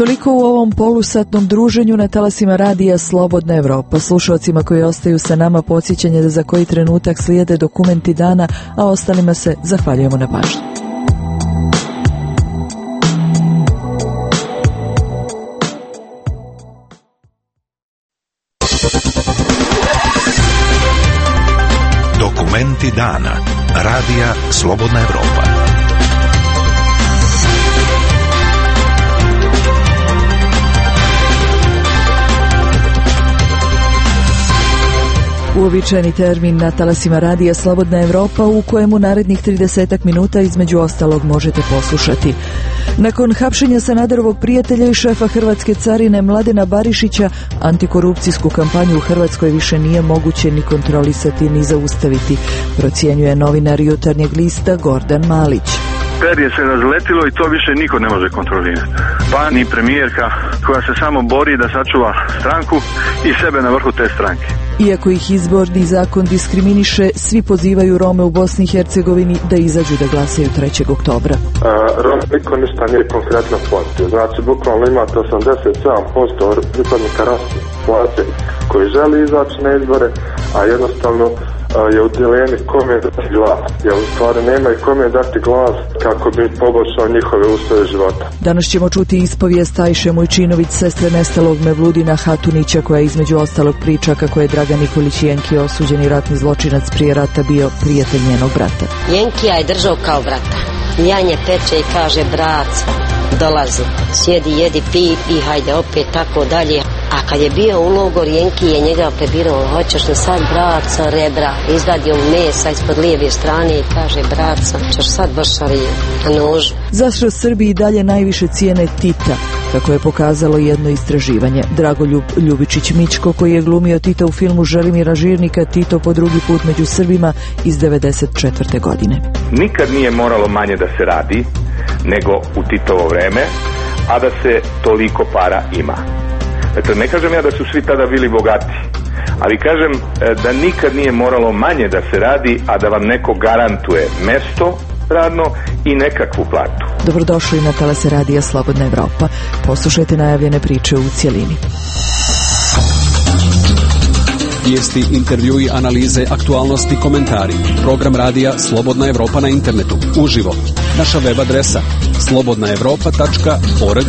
Toliko u ovom polusatnom druženju na talasima radija Slobodna Evropa. Slušalcima koji ostaju sa nama podsjećanje da za koji trenutak slijede dokumenti dana, a ostalima se zahvaljujemo na pažnji. Dokumenti dana. Radija Slobodna Evropa. Uobičajeni termin na talasima radija Slobodna Evropa u kojemu narednih tridesetak minuta između ostalog možete poslušati. Nakon hapšenja Sanaderovog prijatelja i šefa Hrvatske carine Mladena Barišića, antikorupcijsku kampanju u Hrvatskoj više nije moguće ni kontrolisati ni zaustaviti, procjenjuje novinar Jutarnjeg lista Gordan Malić. Perje se razletilo i to više niko ne može kontrolirati. Pa ni premijerka koja se samo bori da sačuva stranku i sebe na vrhu te stranke. Iako ih izborni zakon diskriminiše, svi pozivaju Rome u Bosni i Hercegovini da izađu da glasaju trećeg oktobra. Rome niko ništa nije konkretno platio. Znači, bukvalno imate osamdeset sedam posto pripadnika rasne populacije koji želi izaći na izbore, a jednostavno je u dilemi kome dati glas. Jer u stvari nema i kome dati glas kako bi poboljšao njihove uslove života. Danas ćemo čuti ispovijest Ajše Mujčinović, sestre nestalog Mevludina Hatunića, koja između ostalog priča kako je Dragan Nikolić Jenki, osuđeni ratni zločinac prije rata, bio prijatelj njenog brata. Jenkija je držao kao brata. Janje peče i kaže: brac, dolazi, sjedi, jedi, pi i hajde opet, tako dalje. A kad je bio u logor, Jenki je njega prebirao: hoćeš li sad, braca, rebra? Izvadio mesa ispod lijeve strane i kaže: braca, ćeš sad bašarije na nožu. Zašto Srbi i dalje najviše cijene Tita, kako je pokazalo jedno istraživanje? Dragoljub Ljubičić Mićko, koji je glumio Tita u filmu Želimira Žirnika Tito po drugi put među Srbima iz devedeset četvrte godine. Nikad nije moralo manje da se radi nego u Titovo vreme, a da se toliko para ima. Dakle, ne kažem ja da su svi tada bili bogati, ali kažem da nikad nije moralo manje da se radi, a da vam neko garantuje mesto radno i nekakvu platu. Dobrodošli na talase radija Slobodna Evropa. Poslušajte najavljene priče u cjelini. Vijesti, intervjui, analize, aktualnosti, komentari. Program radija Slobodna Evropa na internetu. Uživo. Naša web adresa slobodna evropa tačka org.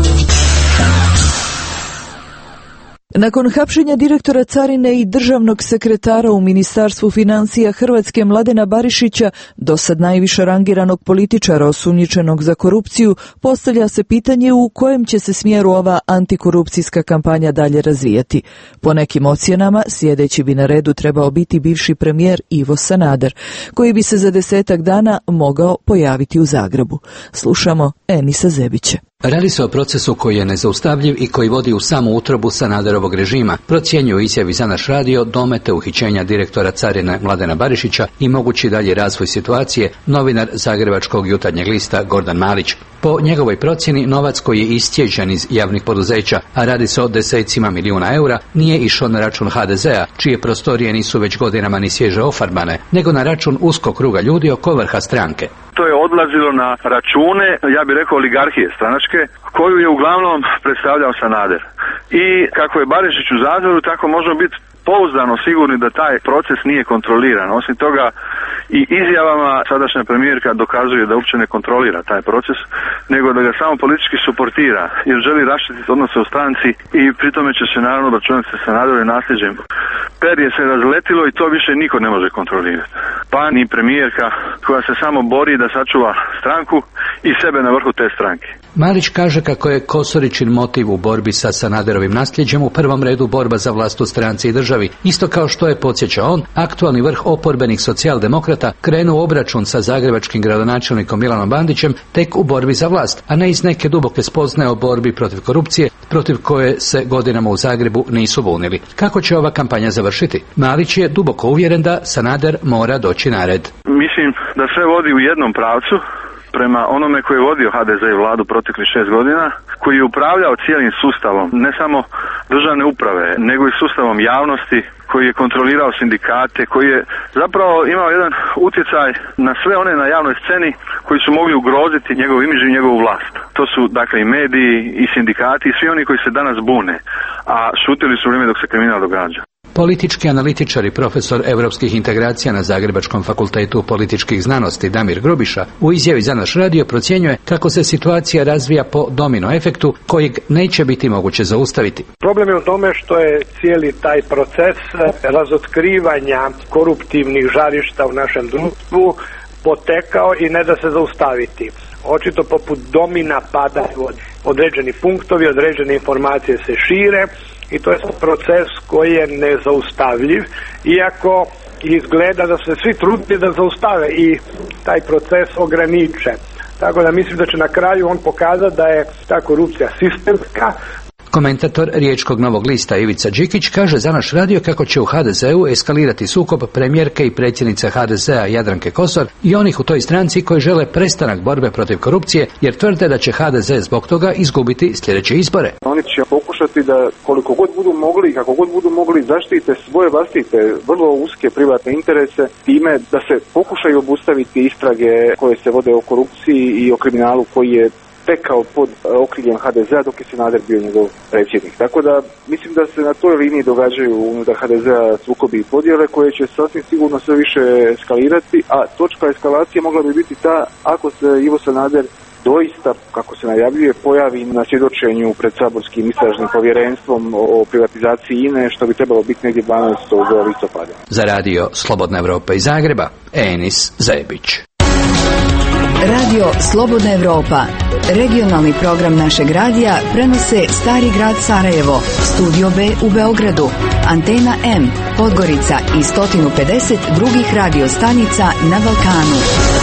Nakon hapšenja direktora carine i državnog sekretara u Ministarstvu financija Hrvatske Mladena Barišića, dosad najviše rangiranog političara osumnjičenog za korupciju, postavlja se pitanje u kojem će se smjeru ova antikorupcijska kampanja dalje razvijati. Po nekim ocjenama, sljedeći bi na redu trebao biti bivši premijer Ivo Sanader, koji bi se za desetak dana mogao pojaviti u Zagrebu. Slušamo Enisa Zebića. Radi se o procesu koji je nezaustavljiv i koji vodi u samu utrobu Sanaderovog režima, procjenjuju izjavi za naš radio domete uhićenja direktora carine Mladena Barišića i mogući dalji razvoj situacije, novinar Zagrebačkog Jutarnjeg lista Gordan Malić. Po njegovoj procjeni, novac koji je istježen iz javnih poduzeća, a radi se o desecima milijuna eura, nije išao na račun ha de zea, čije prostorije nisu već godinama ni svježe ofarbane, nego na račun uskog kruga ljudi oko vrha stranke. To je odlazilo na račune, ja bih rekao, oligarhije stranačke, koju je uglavnom predstavljao Sanader. I kako je Barišić u zatvoru, tako možemo biti pouzdano sigurni da taj proces nije kontroliran. Osim toga, i izjavama sadašnja premijerka dokazuje da uopće ne kontrolira taj proces, nego da ga samo politički suportira, jer želi raščistiti odnose u stranci i pri tome će se naravno obračunati sa Sanaderovim nasljeđem. Perje se razletilo i to više niko ne može kontrolirati. Pa ni premijerka koja se samo bori da sačuva stranku i sebe na vrhu te stranke. Malić kaže kako je Kosoričin motiv u borbi sa Sanaderovim nasljeđem u prvom redu borba za vlast u stranci i državi. Isto kao što je, podsjeća on, aktualni vrh oporbenih socijaldemokrata krenuo obračun sa zagrebačkim gradonačelnikom Milanom Bandićem tek u borbi za vlast, a ne iz neke duboke spoznaje o borbi protiv korupcije, protiv koje se godinama u Zagrebu nisu bunili. Kako će ova kampanja završiti? Malić je duboko uvjeren da Sanader mora doći na red. Mislim da sve vodi u jednom pravcu, prema onome koji je vodio ha de ze i vladu proteklih šest godina, koji je upravljao cijelim sustavom, ne samo državne uprave, nego i sustavom javnosti, koji je kontrolirao sindikate, koji je zapravo imao jedan utjecaj na sve one na javnoj sceni koji su mogli ugroziti njegov imidž i njegovu vlast. To su dakle i mediji i sindikati i svi oni koji se danas bune, a šutili su u vrijeme dok se kriminal događa. Politički analitičar i profesor europskih integracija na Zagrebačkom fakultetu političkih znanosti Damir Grubiša u izjavi za naš radio procjenjuje kako se situacija razvija po domino efektu kojeg neće biti moguće zaustaviti. Problem je u tome što je cijeli taj proces razotkrivanja koruptivnih žarišta u našem društvu potekao i ne da se zaustaviti. Očito poput domina padaju određeni punktovi, određene informacije se šire i to je proces koji je nezaustavljiv, iako izgleda da se svi trudili da zaustave i taj proces ograniče. Tako da mislim da će na kraju on pokazati da je ta korupcija sistemska. Komentator Riječkog Novog lista Ivica Đikić kaže za naš radio kako će u ha de zeu eskalirati sukob premijerke i predsjednice ha de zea Jadranke Kosor i onih u toj stranci koji žele prestanak borbe protiv korupcije jer tvrde da će ha de ze zbog toga izgubiti sljedeće izbore. Oni će pokušati da koliko god budu mogli i kako god budu mogli zaštite svoje vlastite vrlo uske privatne interese time da se pokušaju obustaviti istrage koje se vode o korupciji i o kriminalu koji je tekao pod okriljem ha de zea dok je Sanader bio njegov predsjednik. Tako da mislim da se na toj liniji događaju unutar ha de zea sukobi i podjele koje će sasvim sigurno sve više eskalirati, a točka eskalacije mogla bi biti ta ako se Ivo Sanader doista, kako se najavljuje, pojavi na svjedočenju pred saborskim istražnim povjerenstvom o privatizaciji I N E, što bi trebalo biti negdje dvanaestog listopada. Za radio Slobodna Evropa iz Zagreba, Enis Zebić. Radio Slobodna Evropa, regionalni program našeg radija, prenose Stari grad Sarajevo, Studio B u Beogradu, Antena M, Podgorica i sto pedeset drugih radio stanica na Balkanu.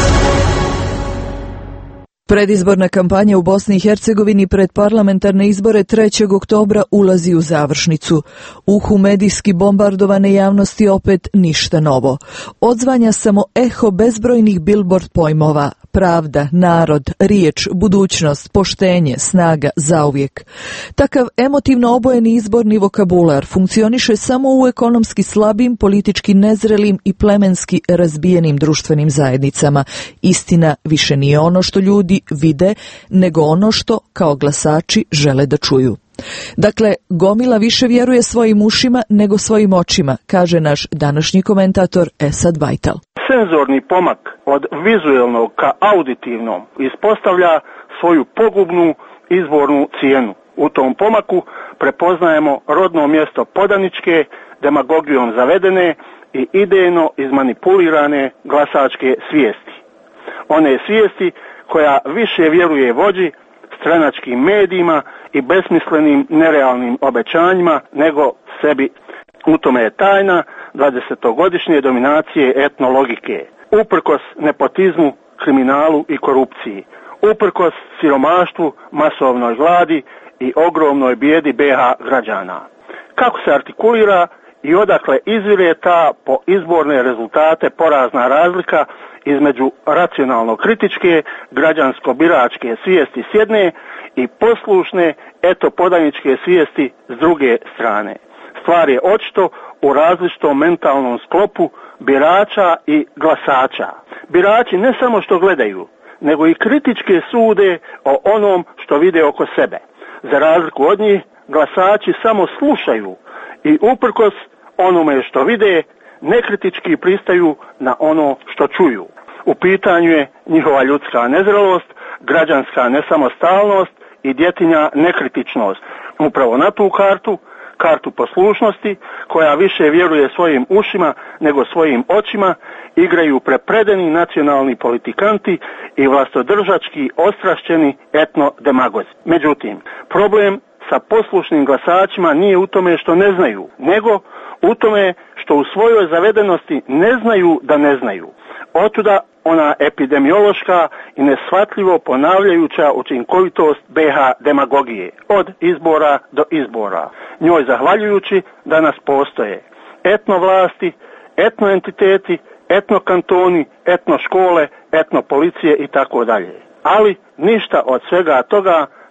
Predizborna kampanja u Bosni i Hercegovini pred parlamentarne izbore trećeg oktobra ulazi u završnicu. Uhu medijski bombardovane javnosti opet ništa novo. Odzvanja samo eho bezbrojnih billboard pojmova: pravda, narod, riječ, budućnost, poštenje, snaga, zauvijek. Takav emotivno obojeni izborni vokabular funkcioniše samo u ekonomski slabim, politički nezrelim i plemenski razbijenim društvenim zajednicama. Istina više nije ono što ljudi vide, nego ono što, kao glasači, žele da čuju. Dakle, gomila više vjeruje svojim ušima nego svojim očima, kaže naš današnji komentator Esad Bajtal. Senzorni pomak od vizualnog ka auditivnom ispostavlja svoju pogubnu izbornu cijenu. U tom pomaku prepoznajemo rodno mjesto podaničke, demagogijom zavedene i idejno izmanipulirane glasačke svijesti. One svijesti koja više vjeruje vođi, stranačkim medijima i besmislenim nerealnim obećanjima nego sebi. U tome je tajna dvadesetogodišnje dominacije etnologike, uprkos nepotizmu, kriminalu i korupciji, uprkos siromaštvu, masovnoj gladi i ogromnoj bijedi be ha građana. Kako se artikulira i odakle izvire ta po izborne rezultate porazna razlika između racionalno-kritičke, građansko-biračke svijesti s jedne i poslušne eto-podaničke svijesti s druge strane. Stvar je očito u različitom mentalnom sklopu birača i glasača. Birači ne samo što gledaju, nego i kritičke sude o onom što vide oko sebe. Za razliku od njih, glasači samo slušaju i uprkos onome što vide, nekritički pristaju na ono što čuju. U pitanju je njihova ljudska nezrelost, građanska nesamostalnost i djetinja nekritičnost. Upravo na tu kartu, kartu poslušnosti, koja više vjeruje svojim ušima nego svojim očima, igraju prepredeni nacionalni politikanti i vlastodržački ostrašćeni etno-demagozi. Međutim, problem sa poslušnim glasačima nije u tome što ne znaju, nego u tome što u svojoj zavedenosti ne znaju da ne znaju. Otuda ona epidemiološka i neshvatljivo ponavljajuća učinkovitost be ha demagogije od izbora do izbora. Njoj zahvaljujući danas postoje etno vlasti, etno entiteti, etno kantoni, etno škole, etno policije i tako dalje. Ali ništa od svega toga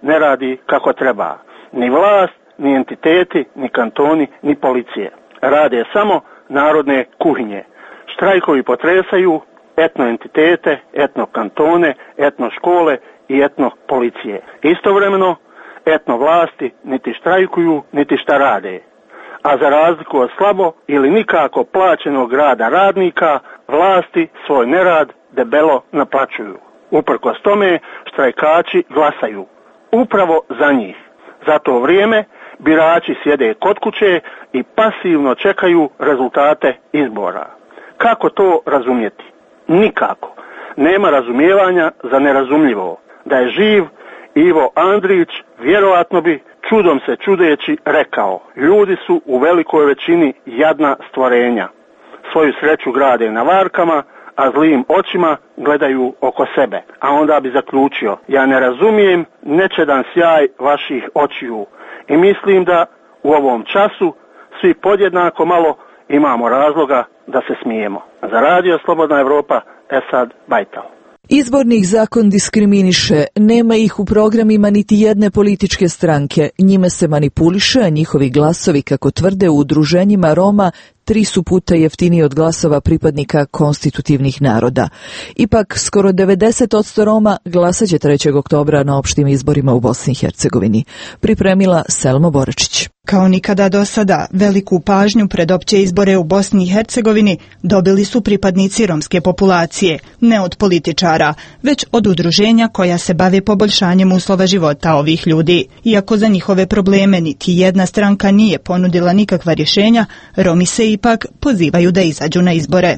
ne radi kako treba. Ni vlast, ni entiteti, ni kantoni, ni policije. Rade samo narodne kuhinje. Štrajkovi potresaju etno entitete, etno kantone, etno škole i etno policije. Istovremeno, etno vlasti niti štrajkuju, niti šta rade. A za razliku od slabo ili nikako plaćenog rada radnika, vlasti svoj nerad debelo naplaćuju. Uprkos tome, štrajkači glasaju. Upravo za njih. Za to vrijeme birači sjede kod kuće i pasivno čekaju rezultate izbora. Kako to razumjeti? Nikako. Nema razumijevanja za nerazumljivo. Da je živ Ivo Andrić, vjerojatno bi, čudom se čudeći, rekao: ljudi su u velikoj većini jadna stvorenja. Svoju sreću grade na varkama, a zlim očima gledaju oko sebe. A onda bi zaključio: ja ne razumijem nečedan sjaj vaših očiju i mislim da u ovom času svi podjednako malo imamo razloga da se smijemo. Za Radio Slobodna Evropa, Esad Bajtal. Izbornih zakon diskriminiše, nema ih u programima niti jedne političke stranke, njime se manipuliše, a njihovi glasovi, kako tvrde u udruženjima Roma, tri su puta jeftiniji od glasova pripadnika konstitutivnih naroda. Ipak, skoro devedeset posto Roma glasat će trećeg oktobra na opštim izborima u Bosni i Hercegovini. Pripremila Selma Boračić. Kao nikada do sada, veliku pažnju pred opće izbore u Bosni i Hercegovini dobili su pripadnici romske populacije, ne od političara, već od udruženja koja se bave poboljšanjem uslova života ovih ljudi. Iako za njihove probleme niti jedna stranka nije ponudila nikakva rješenja, Romi se ipak pozivaju da izađu na izbore.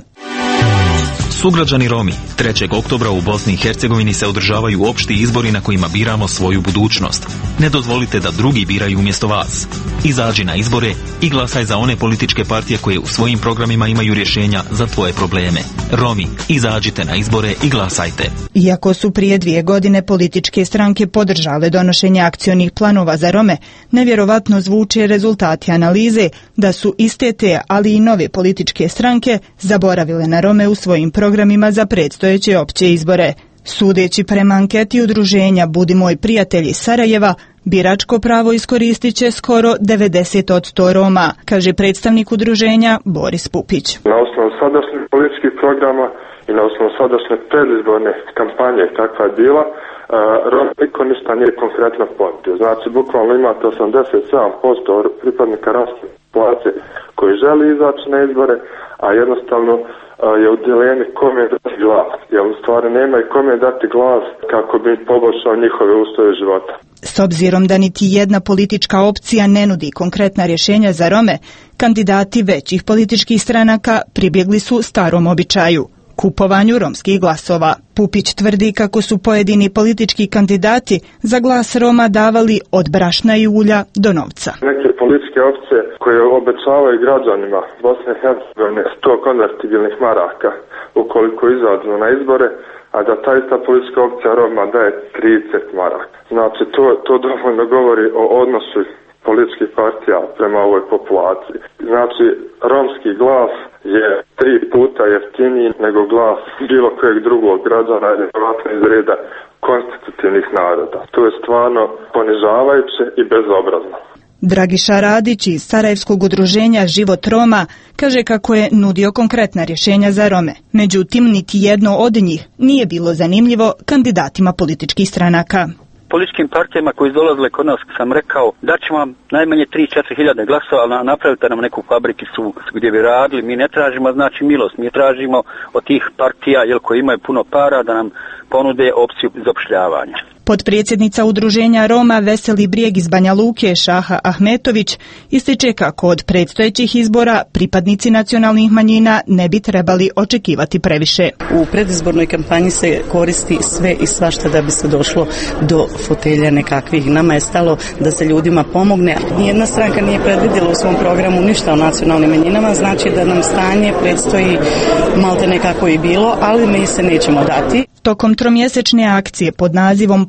Sugrađani Romi, trećeg oktobra u Bosni i Hercegovini se održavaju opšti izbori na kojima biramo svoju budućnost. Ne dozvolite da drugi biraju umjesto vas. Izađi na izbore i glasaj za one političke partije koje u svojim programima imaju rješenja za tvoje probleme. Romi, izađite na izbore i glasajte. Iako su prije dvije godine političke stranke podržale donošenje akcionih planova za Rome, nevjerovatno zvuče rezultati analize da su iste te, ali i nove političke stranke zaboravile na Rome u svojim programima za predstojeće opće izbore. Sudeći prema anketi udruženja Budi moj prijatelj iz Sarajeva, biračko pravo iskoristit će skoro devedeset posto Roma, kaže predstavnik udruženja Boris Pupić. Na osnovu sadašnjih političkih programa i na osnovu sadašnje predizborne kampanje kakva je bila, Roma niko ništa nije konkretno ponudio. Znači, bukvalno imate osamdeset sedam posto pripadnika romske populacije koji želi izaći na izbore, a jednostavno je u dilemi kome dati glas, jer u stvari nema i kome dati glas kako bi poboljšao njihove uslove života. S obzirom da niti jedna politička opcija ne nudi konkretna rješenja za Rome, kandidati većih političkih stranaka pribjegli su starom običaju, kupovanju romskih glasova. Pupić tvrdi kako su pojedini politički kandidati za glas Roma davali od brašna i ulja do novca. Neke političke opcije koje obećavaju građanima Bosne i Hercegovine sto konvertibilnih maraka ukoliko izađu na izbore, a da ta ista politička opcija Roma daje trideset maraka. Znači, to, to dovoljno govori o odnosu političkih partija prema ovoj populaciji. Znači, romski glas je tri puta jeftiniji nego glas bilo kojeg drugog građana, vjerojatno iz reda konstitutivnih naroda. To je stvarno ponižavajuće i bezobrazno. Dragiša Radić iz Sarajevskog udruženja Život Roma kaže kako je nudio konkretna rješenja za Rome. Međutim, niti jedno od njih nije bilo zanimljivo kandidatima političkih stranaka. Političkim partijama koji su dolazile kod nas sam rekao da ćemo vam najmanje tri do četiri hiljade glasova, ali napravite nam neku fabrikicu gdje bi radili. Mi ne tražimo znači milost, mi tražimo od tih partija jel, koji imaju puno para da nam ponude opciju zapošljavanja. Potpredsjednica udruženja Roma Veseli Brijeg iz Banja Luke Šaha Ahmetović ističe kako od predstojećih izbora pripadnici nacionalnih manjina ne bi trebali očekivati previše. U predizbornoj kampanji se koristi sve i svašta da bi se došlo do fotelja nekakvih. Nama je stalo da se ljudima pomogne. Nijedna stranka nije predvidjela u svom programu ništa o nacionalnim manjinama, znači da nam stanje predstoji malte nekako i bilo, ali mi se nećemo dati. Tokom tromjesečne akcije pod nazivom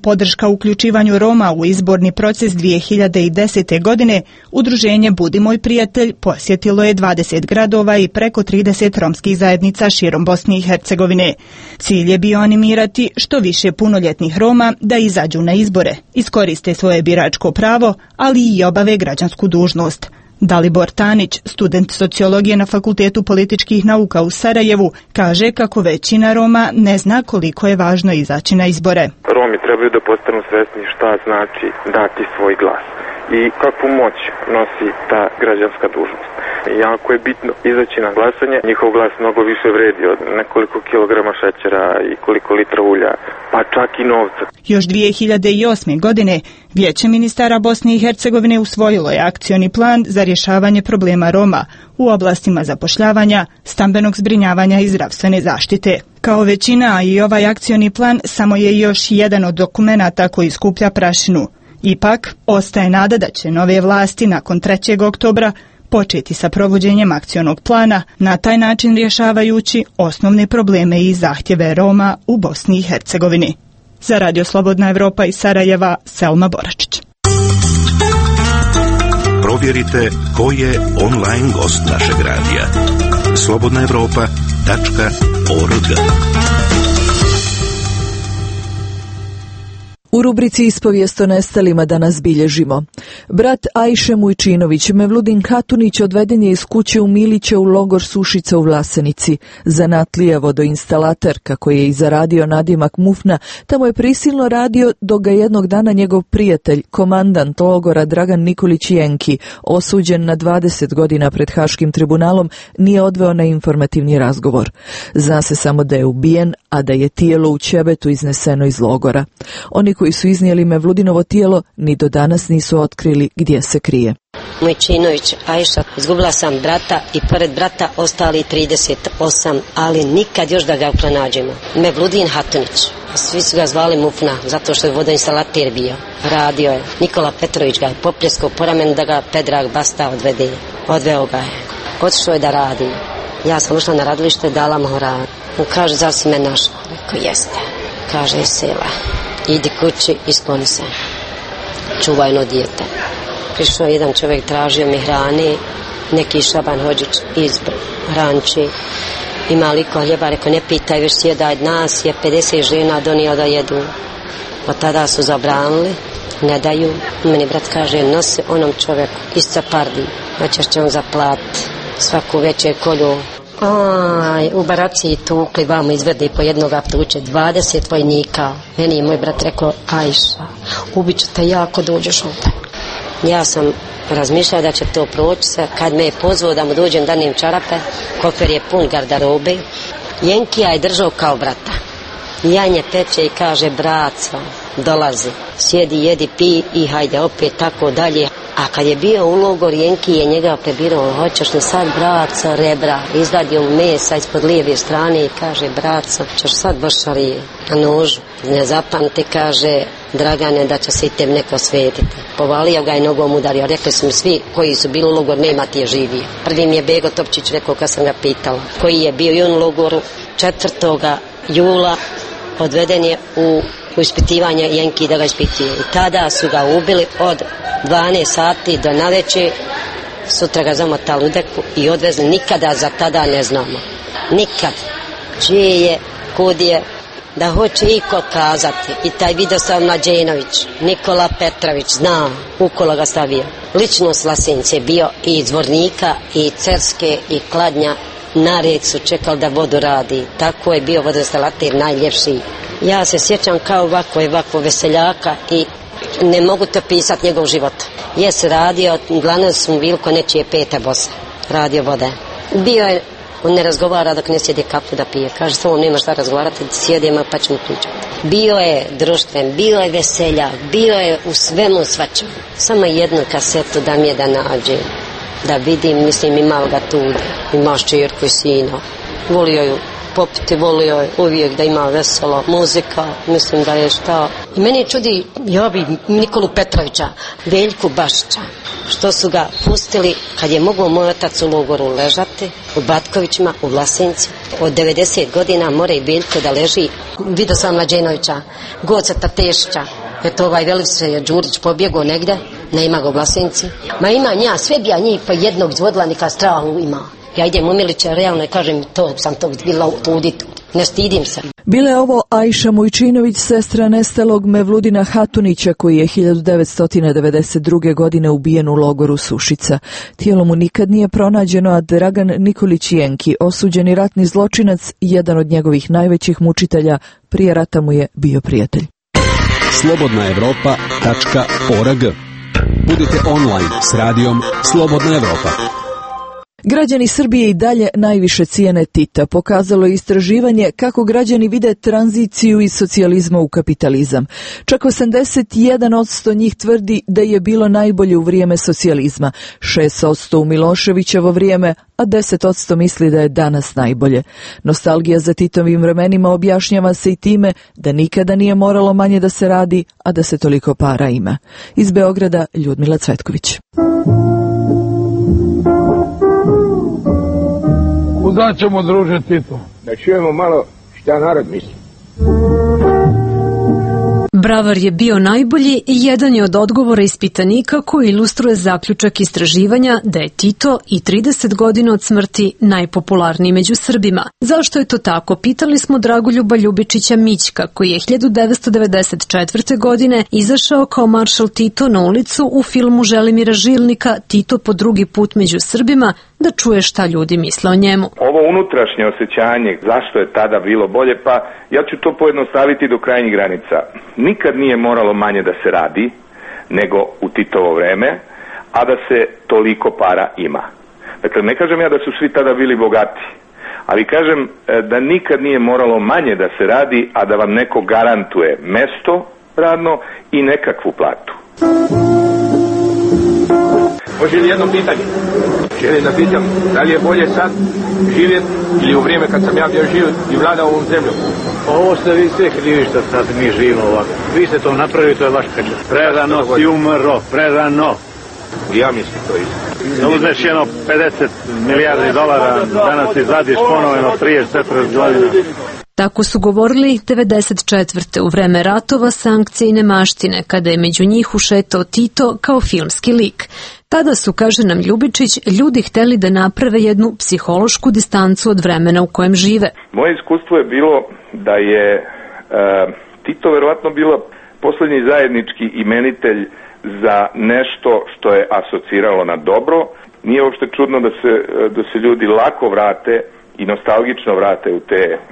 podrška uključivanju Roma u izborni proces dvije hiljade desete. godine, udruženje Budi moj prijatelj posjetilo je dvadeset gradova i preko trideset romskih zajednica širom Bosne i Hercegovine. Cilj je bio animirati što više punoljetnih Roma da izađu na izbore, iskoriste svoje biračko pravo, ali i obave građansku dužnost. Dalibor Tanić, student sociologije na Fakultetu političkih nauka u Sarajevu, kaže kako većina Roma ne zna koliko je važno izaći na izbore. Romi trebaju da postanu svesni šta znači dati svoj glas i kakvu moć nosi ta građanska dužnost. Jako je bitno izaći na glasanje, njihov glas mnogo više vredi od nekoliko kilograma šećera i koliko litra ulja, pa čak i novca. Još dvije hiljade osme. godine Vijeće ministara Bosne i Hercegovine usvojilo je akcioni plan za rješavanje problema Roma u oblastima zapošljavanja, stambenog zbrinjavanja i zdravstvene zaštite. Kao većina, i ovaj akcioni plan samo je još jedan od dokumenata koji skuplja prašinu. Ipak, ostaje nada da će nove vlasti nakon trećeg oktobra početi sa provođenjem akcionog plana, na taj način rješavajući osnovne probleme i zahtjeve Roma u Bosni i Hercegovini. Za Radio Slobodna Evropa iz Sarajeva, Selma Boračić. Provjerite ko je online gost našeg radija. slobodna evropa tačka org. U rubrici Ispovijest o nestalima danas bilježimo. Brat Ajše Mujčinović, Mevludin Katunić, odveden je iz kuće u Miliće u logor Sušica u Vlasenici. Zanatlija vodoinstalater, kako je i zaradio nadimak Mufna, tamo je prisilno radio dok ga jednog dana njegov prijatelj, komandant logora Dragan Nikolić Jenki, osuđen na dvadeset godina pred Haškim tribunalom, nije odveo na informativni razgovor. Zna se samo da je ubijen, a da je tijelo u ćebetu izneseno iz logora. Oni koji su iznijeli Mevludinovo tijelo ni do danas nisu otkrili gdje se krije. Mujčinović Ajša, izgubila sam brata i pored brata ostali trideset osam, ali nikad još da ga pronađemo. Mevludin Hatunić, svi su ga zvali Mufna, zato što je vodoinstalater bio. Radio je. Nikola Petrović ga je popljeskao po ramenu da ga Predrag Basta odvede. Odveo ga je. Otišao je da radi. Ja sam ušla na radilište, dala mu rad. On kaže, zar si me našla? Rekao, jeste. Kaže, iz sela. Idi kući, iskloni se. Čuvaj jedno dijete. Prišao jedan čovjek, tražio mi hrane, neki Šaban Hođić iz Hranči. Ima liko hljeba, rekao, ne pitaj, već sjedaj, nas je pedeset žena donio da jedu. Od tada su zabranili, ne daju. Meni brat kaže, nosi onom čovjeku iz Capardi, večer će on zaplatiti svaku večer kolju. Aj, u baraciji tukli, vamo izvede po jednoga tuče, dvadeset vojnika. Meni je moj brat rekao, Ajša, ubit ću te ja ako dođeš ovdje. Ja sam razmišljala da će to proći se, kad me je pozvao da mu dođem danim čarape, kofer je pun garderobe. Jenkija je držao kao brata. Janje teče i kaže, bratstva, dolazi, sjedi, jedi, pi i hajde opet tako dalje. A kad je bio u logor, Jenki je njega prebirao, hoćeš li sad, braca, rebra, izvadio mu mesa ispod lijeve strane i kaže, braca, ćeš sad bošarije na nožu. Ne zapamti, kaže, Dragane, da će se i tem neko svetiti. Povalio ga i nogom udario, rekli su mi svi koji su bili u logoru, nema ti je živio. Prvi mi je Bego Topčić rekao kad sam ga pitala, koji je bio i on u logoru. četvrtoga jula odveden je u u ispitivanje Jenki da ga ispituje. I tada su ga ubili od dvanaest sati do navečer, sutra ga zamotali u deku i odvezli. Nikada za tada ne znamo. Nikad. Čije je, kud je, da hoće iko kazati. I taj Vidoslav Mlađenović, Nikola Petrović, zna, ukola ga stavio. Lično s Lasenice bio i iz Dvornika, i Cerske, i Kladnja. Na red su čekali da vodu radi. Tako je bio vodoinstalater najljepši. Ja se sjećam kao ovako i ovako veseljaka i ne mogu te pisati njegov život. Jes radio, uglavnom su mu bili ko nečije pete bose. Radio vode. Bio je, on ne razgovara dok ne sjede kapu da pije. Kaže, s ovom nema šta razgovarati, sjedemo pa ćemo pričati. Bio je društven, bio je veseljak, bio je u svemu svačemu. Samo jednu kasetu da mi je da nađe. Da vidim, mislim, imao ga tu, ima ščirku i sina. Volio ju popiti, volio je uvijek da ima veselo, muzika, mislim da je šta. I meni čudi, ja bi Nikolu Petrovića, Veljku Bašića, što su ga pustili kad je mogao moj otac u logoru ležati, u Batkovićima, u Vlasinci. Od devedeset godina more i Biljko da leži. Vidio sam Mlađenovića, Goca Tatešića, eto ovaj Velisej Đurić pobjegao negde, nema ga u Vlasinci. Ma ima nja, sve bi ja njih pa jednog izvodila, nika strahu ima. Ja idem u Milića, realno i kažem, to sam to bila tudit, ne stidim se. Bila je ovo Ajša Mujčinović, sestra nestalog Mevludina Hatunića, koji je hiljadu devetsto devedeset druge. godine ubijen u logoru Sušica. Tijelo mu nikad nije pronađeno, a Dragan Nikolić Jenki, osuđeni ratni zločinac, jedan od njegovih najvećih mučitelja, prije rata mu je bio prijatelj. slobodna evropa tačka org. Budite online s radijom Slobodna Evropa. Građani Srbije i dalje najviše cijene Tita. Pokazalo je istraživanje kako građani vide tranziciju iz socijalizma u kapitalizam. Čak osamdeset jedan posto njih tvrdi da je bilo najbolje u vrijeme socijalizma, šest posto u Miloševićevo vrijeme, a deset posto misli da je danas najbolje. Nostalgija za Titovim vremenima objašnjava se i time da nikada nije moralo manje da se radi, a da se toliko para ima. Iz Beograda Ljudmila Cvetković. Kuda ćemo, druže Tito? Da čujemo malo šta narod misli. Bravar je bio najbolji i jedan je od odgovora ispitanika koji ilustruje zaključak istraživanja da je Tito i trideset godina od smrti najpopularniji među Srbima. Zašto je to tako? Pitali smo Dragoljuba Ljubičića Mićka, koji je hiljadu devetsto devedeset četvrte. godine izašao kao maršal Tito na ulicu u filmu Želimira Žilnika Tito po drugi put među Srbima, da čuje šta ljudi misle o njemu. Ovo unutrašnje osjećanje, zašto je tada bilo bolje, pa ja ću to pojednostaviti do krajnjih granica. Nikad nije moralo manje da se radi nego u Titovo vreme, a da se toliko para ima. Dakle, ne kažem ja da su svi tada bili bogati, ali kažem da nikad nije moralo manje da se radi, a da vam neko garantuje mesto radno i nekakvu platu. Može li jedno pitanje? Želim da pitam, da li je bolje sad živjeti ili u vrijeme kad sam ja bio živ i vladao ovom zemljom? Ovo ste vi sve krivi što sad mi živimo ovako. Vi ste to napravili, to je vaš pečat. Prerano si umro, prerano. I ja mislim to isto. Da uzmeš jedno pedeset milijardi dolara, danas izvadiš ponovno trideset četrdeset godina. Tako su govorili devedeset četvrte. u vreme ratova, sankcije i nemaštine, kada je među njih ušetao Tito kao filmski lik. Tada su, kaže nam Ljubičić, ljudi hteli da naprave jednu psihološku distancu od vremena u kojem žive. Moje iskustvo je bilo da je e, Tito verovatno bilo poslednji zajednički imenitelj za nešto što je asociralo na dobro. Nije uopšte čudno da se, da se ljudi lako vrate i nostalgično vrate u te e,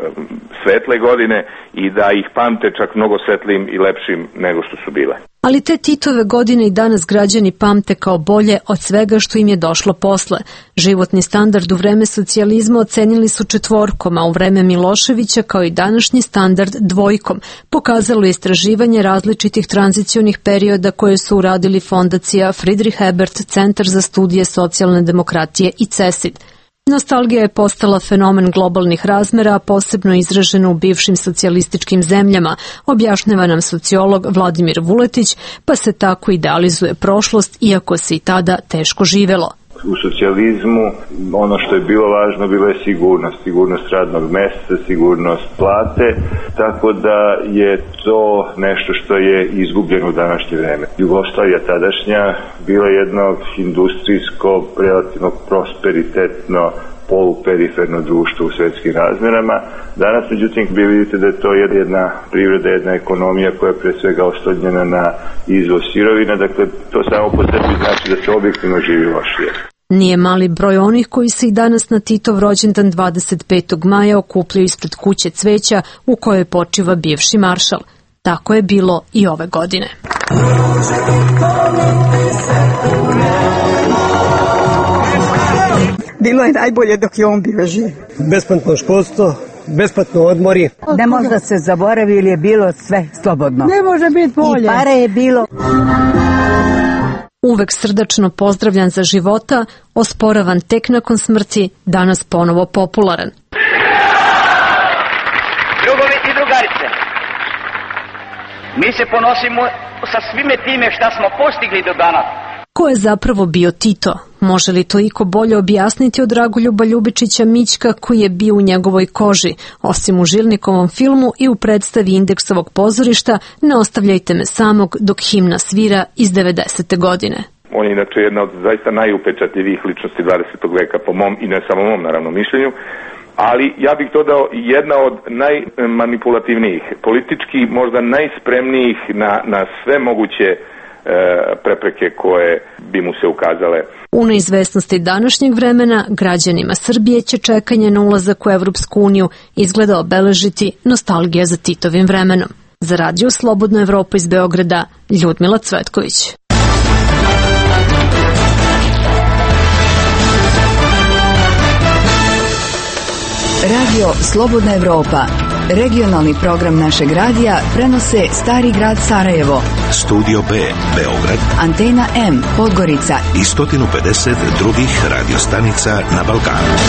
svetle godine i da ih pamte čak mnogo svetlijim i lepšim nego što su bile. Ali te Titove godine i danas građani pamte kao bolje od svega što im je došlo posle. Životni standard u vreme socijalizma ocenili su četvorkom, a u vreme Miloševića kao i današnji standard dvojkom. Pokazalo je istraživanje različitih tranzicionih perioda koje su uradili fondacija Friedrich Ebert, Centar za studije socijalne demokratije i CESID. Nostalgija je postala fenomen globalnih razmera, posebno izražena u bivšim socijalističkim zemljama, objašnjava nam sociolog Vladimir Vuletić, pa se tako idealizuje prošlost, iako se i tada teško živelo. U socijalizmu ono što je bilo važno bilo je sigurnost, sigurnost radnog mjesta, sigurnost plate, tako da je to nešto što je izgubljeno u današnje vreme. Jugoslavija tadašnja bila jedno industrijsko, relativno prosperitetno, poluperiferno društvo u svjetskim razmjerama. Danas, međutim, vi vidite da je to jedna privreda, jedna ekonomija koja je pre svega oslonjena na izvoz sirovina, dakle to samo po sebi znači da se objektivno živi lošije. Nije mali broj onih koji se i danas na Titov rođendan dvadeset petog maja okupljaju ispred kuće cveća u kojoj počiva bivši maršal. Tako je bilo i ove godine. Bilo je najbolje dok je on bio živ. Besplatno školstvo, besplatno odmori. Ne može da se zaboravi ili je bilo sve slobodno. Ne može biti bolje. I pare je bilo. Uvek srdačno pozdravljan za života, osporavan tek nakon smrti, danas ponovo popularan. Drugovi i drugarice, mi se ponosimo sa svime time šta smo postigli do danas. Ko je zapravo bio Tito? Može li to iko bolje objasniti od Dragoljuba Ljubičića Mićka koji je bio u njegovoj koži, osim u Žilnikovom filmu i u predstavi Indeksovog pozorišta Ne ostavljajte me samog dok himna svira iz devedesete godine. On je inače jedna od zaista najupečatljivijih ličnosti dvadesetog veka po mom i ne samo mom naravno mišljenju, ali ja bih dodao jedna od najmanipulativnijih, politički možda najspremnijih na, na sve moguće e, prepreke koje bi mu se ukazale. U neizvesnosti današnjeg vremena građanima Srbije će čekanje na ulazak u Evropsku uniju izgleda obeležiti nostalgija za Titovim vremenom. Za Radio Slobodna Evropa iz Beograda, Ljudmila Cvetković. Radio Slobodna Evropa, regionalni program našeg radija, prenose Stari grad Sarajevo, Studio B, Beograd, Antena M, Podgorica i sto pedeset drugih radiostanica na Balkanu.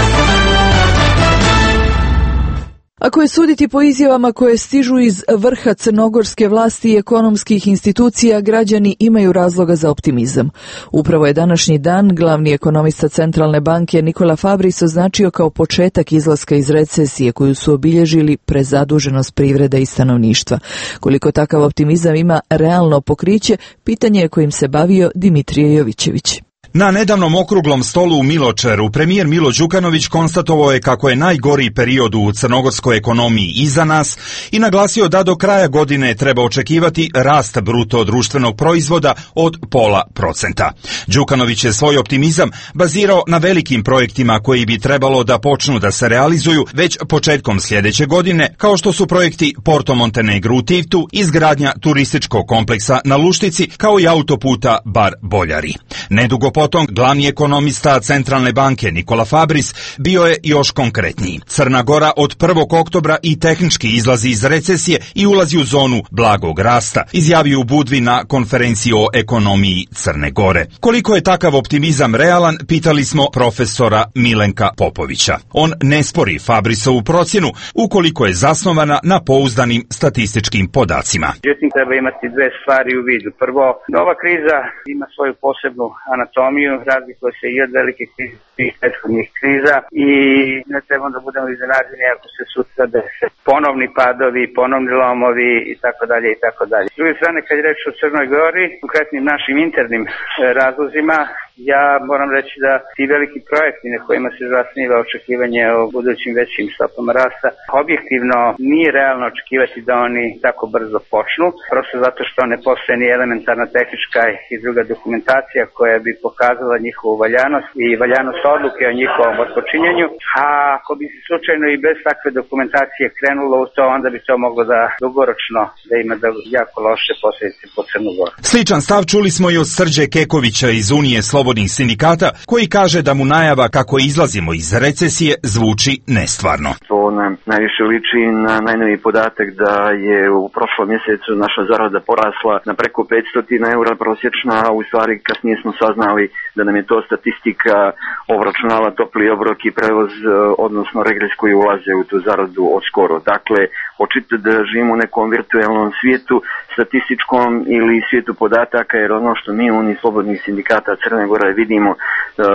Ako je suditi po izjavama koje stižu iz vrha crnogorske vlasti i ekonomskih institucija, građani imaju razloga za optimizam. Upravo je današnji dan glavni ekonomista Centralne banke Nikola Fabris označio kao početak izlaska iz recesije koju su obilježili prezaduženost privrede i stanovništva. Koliko takav optimizam ima realno pokriće, pitanje je kojim se bavio Dimitrije Jovićević. Na nedavnom okruglom stolu u Miločeru premijer Milo Đukanović konstatovao je kako je najgori period u crnogorskoj ekonomiji iza nas i naglasio da do kraja godine treba očekivati rast bruto društvenog proizvoda od pola procenta. Đukanović je svoj optimizam bazirao na velikim projektima koji bi trebalo da počnu da se realizuju već početkom sljedeće godine, kao što su projekti Porto Montenegro u Tivtu, izgradnja turističkog kompleksa na Luštici, kao i autoputa Bar-Boljari. Nedugo potom glavni ekonomista Centralne banke Nikola Fabris bio je još konkretniji. Crna Gora od prvog oktobra i tehnički izlazi iz recesije i ulazi u zonu blagog rasta, izjavio u Budvi na konferenciji o ekonomiji Crne Gore. Koliko je takav optimizam realan, pitali smo profesora Milenka Popovića. On ne spori Fabrisovu procjenu ukoliko je zasnovana na pouzdanim statističkim podacima. Međutim, treba imati dve stvari u vidu. Prvo, nova kriza ima svoju posebnu anatomiju, razlikuje se i od velike krize tih prethodnih kriza i ne trebamo da budemo iznenađeni ako se sutra dese ponovni padovi, ponovni lomovi i tako dalje i tako dalje. S druge strane, kad je reč o Crnoj Gori, konkretnim našim internim razlozima, ja moram reći da ti veliki projekti na kojima se zasniva očekivanje o budućim većim stopama rasta, objektivno nije realno očekivati da oni tako brzo počnu, prosto zato što ne postoje ni elementarna tehnička i druga dokumentacija koja bi pokazala njihovu valjanost i valjanost odluke o njihovom otpočinjanju, a ako bi se slučajno i bez takve dokumentacije krenulo u to, onda bi to moglo da dugoročno da ima da jako loše posljedice po Crnu Goru. Sličan stav čuli smo i od Srđe Kekovića iz Unije slobodnih sindikata, koji kaže da mu najava kako izlazimo iz recesije zvuči nestvarno. To nam najviše liči na najnoviji podatak da je u prošlom mjesecu naša zarada porasla na preko petsto eura prosječna, a u stvari kasnije smo saznali da nam je to statistika obračunala topli obrok i prevoz, odnosno regres koji ulaze u tu zaradu od skoro. Dakle, očito da živimo u nekom virtualnom svijetu, statističkom ili svijetu podataka, jer ono što mi u Uniji slobodnih sindikata Crne Gore vidimo uh,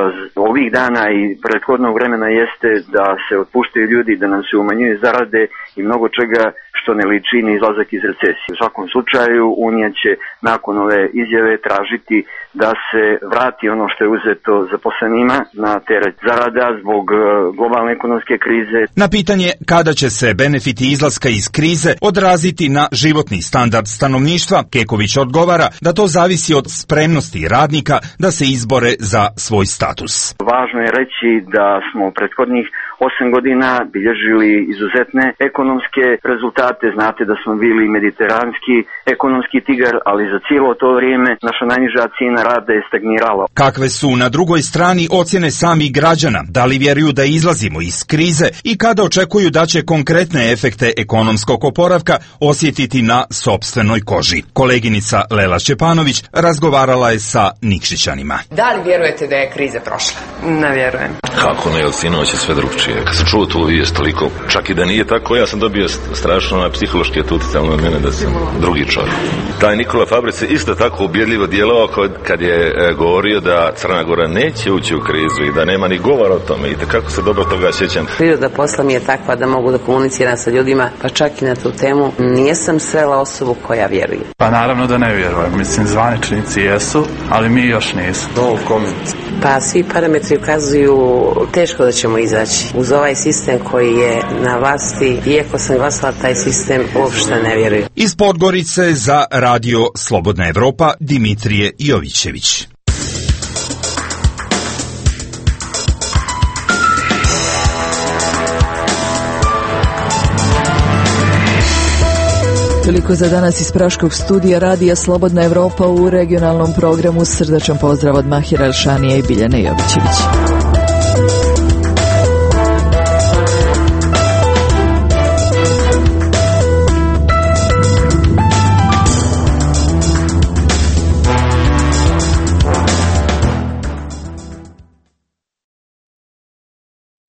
ovih dana i prethodnog vremena jeste da se otpuštaju ljudi, da nam se umanjuju zarade i mnogo čega što ne liči ni izlazak iz recesije. U svakom slučaju Unija će nakon ove izjave tražiti da se vrati ono što je uzeto zaposlenima na teret zarada zbog globalne ekonomske krize. Na pitanje kada će se benefiti izlaska iz krize odraziti na životni standard stanovništva, Keković odgovara da to zavisi od spremnosti radnika da se izbore za svoj status. Važno je reći da smo u prethodnih osam godina bilježili izuzetne ekonomske rezultate. Znate da smo bili mediteranski ekonomski tigar, ali za cijelo to vrijeme naša najniža cijena rada je stagnirala. Kakve su na drugoj strani ocjene samih građana? Da li vjeruju da izlazimo iz krize i kada očekuju da će konkretne efekte ekonomskog oporavka osjetiti na sopstvenoj koži? Koleginica Lela Šćepanović razgovarala je sa Nikšićanima. Da li vjerujete da je kriza prošla? Ne vjerujem. Kako ne, od sinoć je sve drugčije. drugačije. Kad sam čuo tu vijest toliko, čak i da nije tako, ja sam dobio strašno psihološki utjecalo na mene da sam drugi čovjek. Taj Nikola Fabric je isto tako ubjedljivo djelovao kad je govorio da Crna Gora neće ući u krizu i da nema ni govora o tome i kako se dobro toga sjećam. Priroda posla mi je takva da mogu da komuniciram sa ljudima, pa čak i na tu temu nijesam srela osobu koja vjeruje. Pa naravno da ne vjerujem. Mislim, zvaničnici jesu, ali mi još nismo. No comment. Pa svi parametri ukazuju teško da ćemo izaći. Uz ovaj sistem koji je na vlasti, iako sam glasala, taj sistem uopšte ne vjeruju. Iz Podgorice za Radio Slobodna Evropa Dimitrije Jovićević. Toliko za danas iz Praškog studija Radija Slobodna Evropa u regionalnom programu. Srdačan pozdrav od Mahira Elšanija i Biljane Jovićević.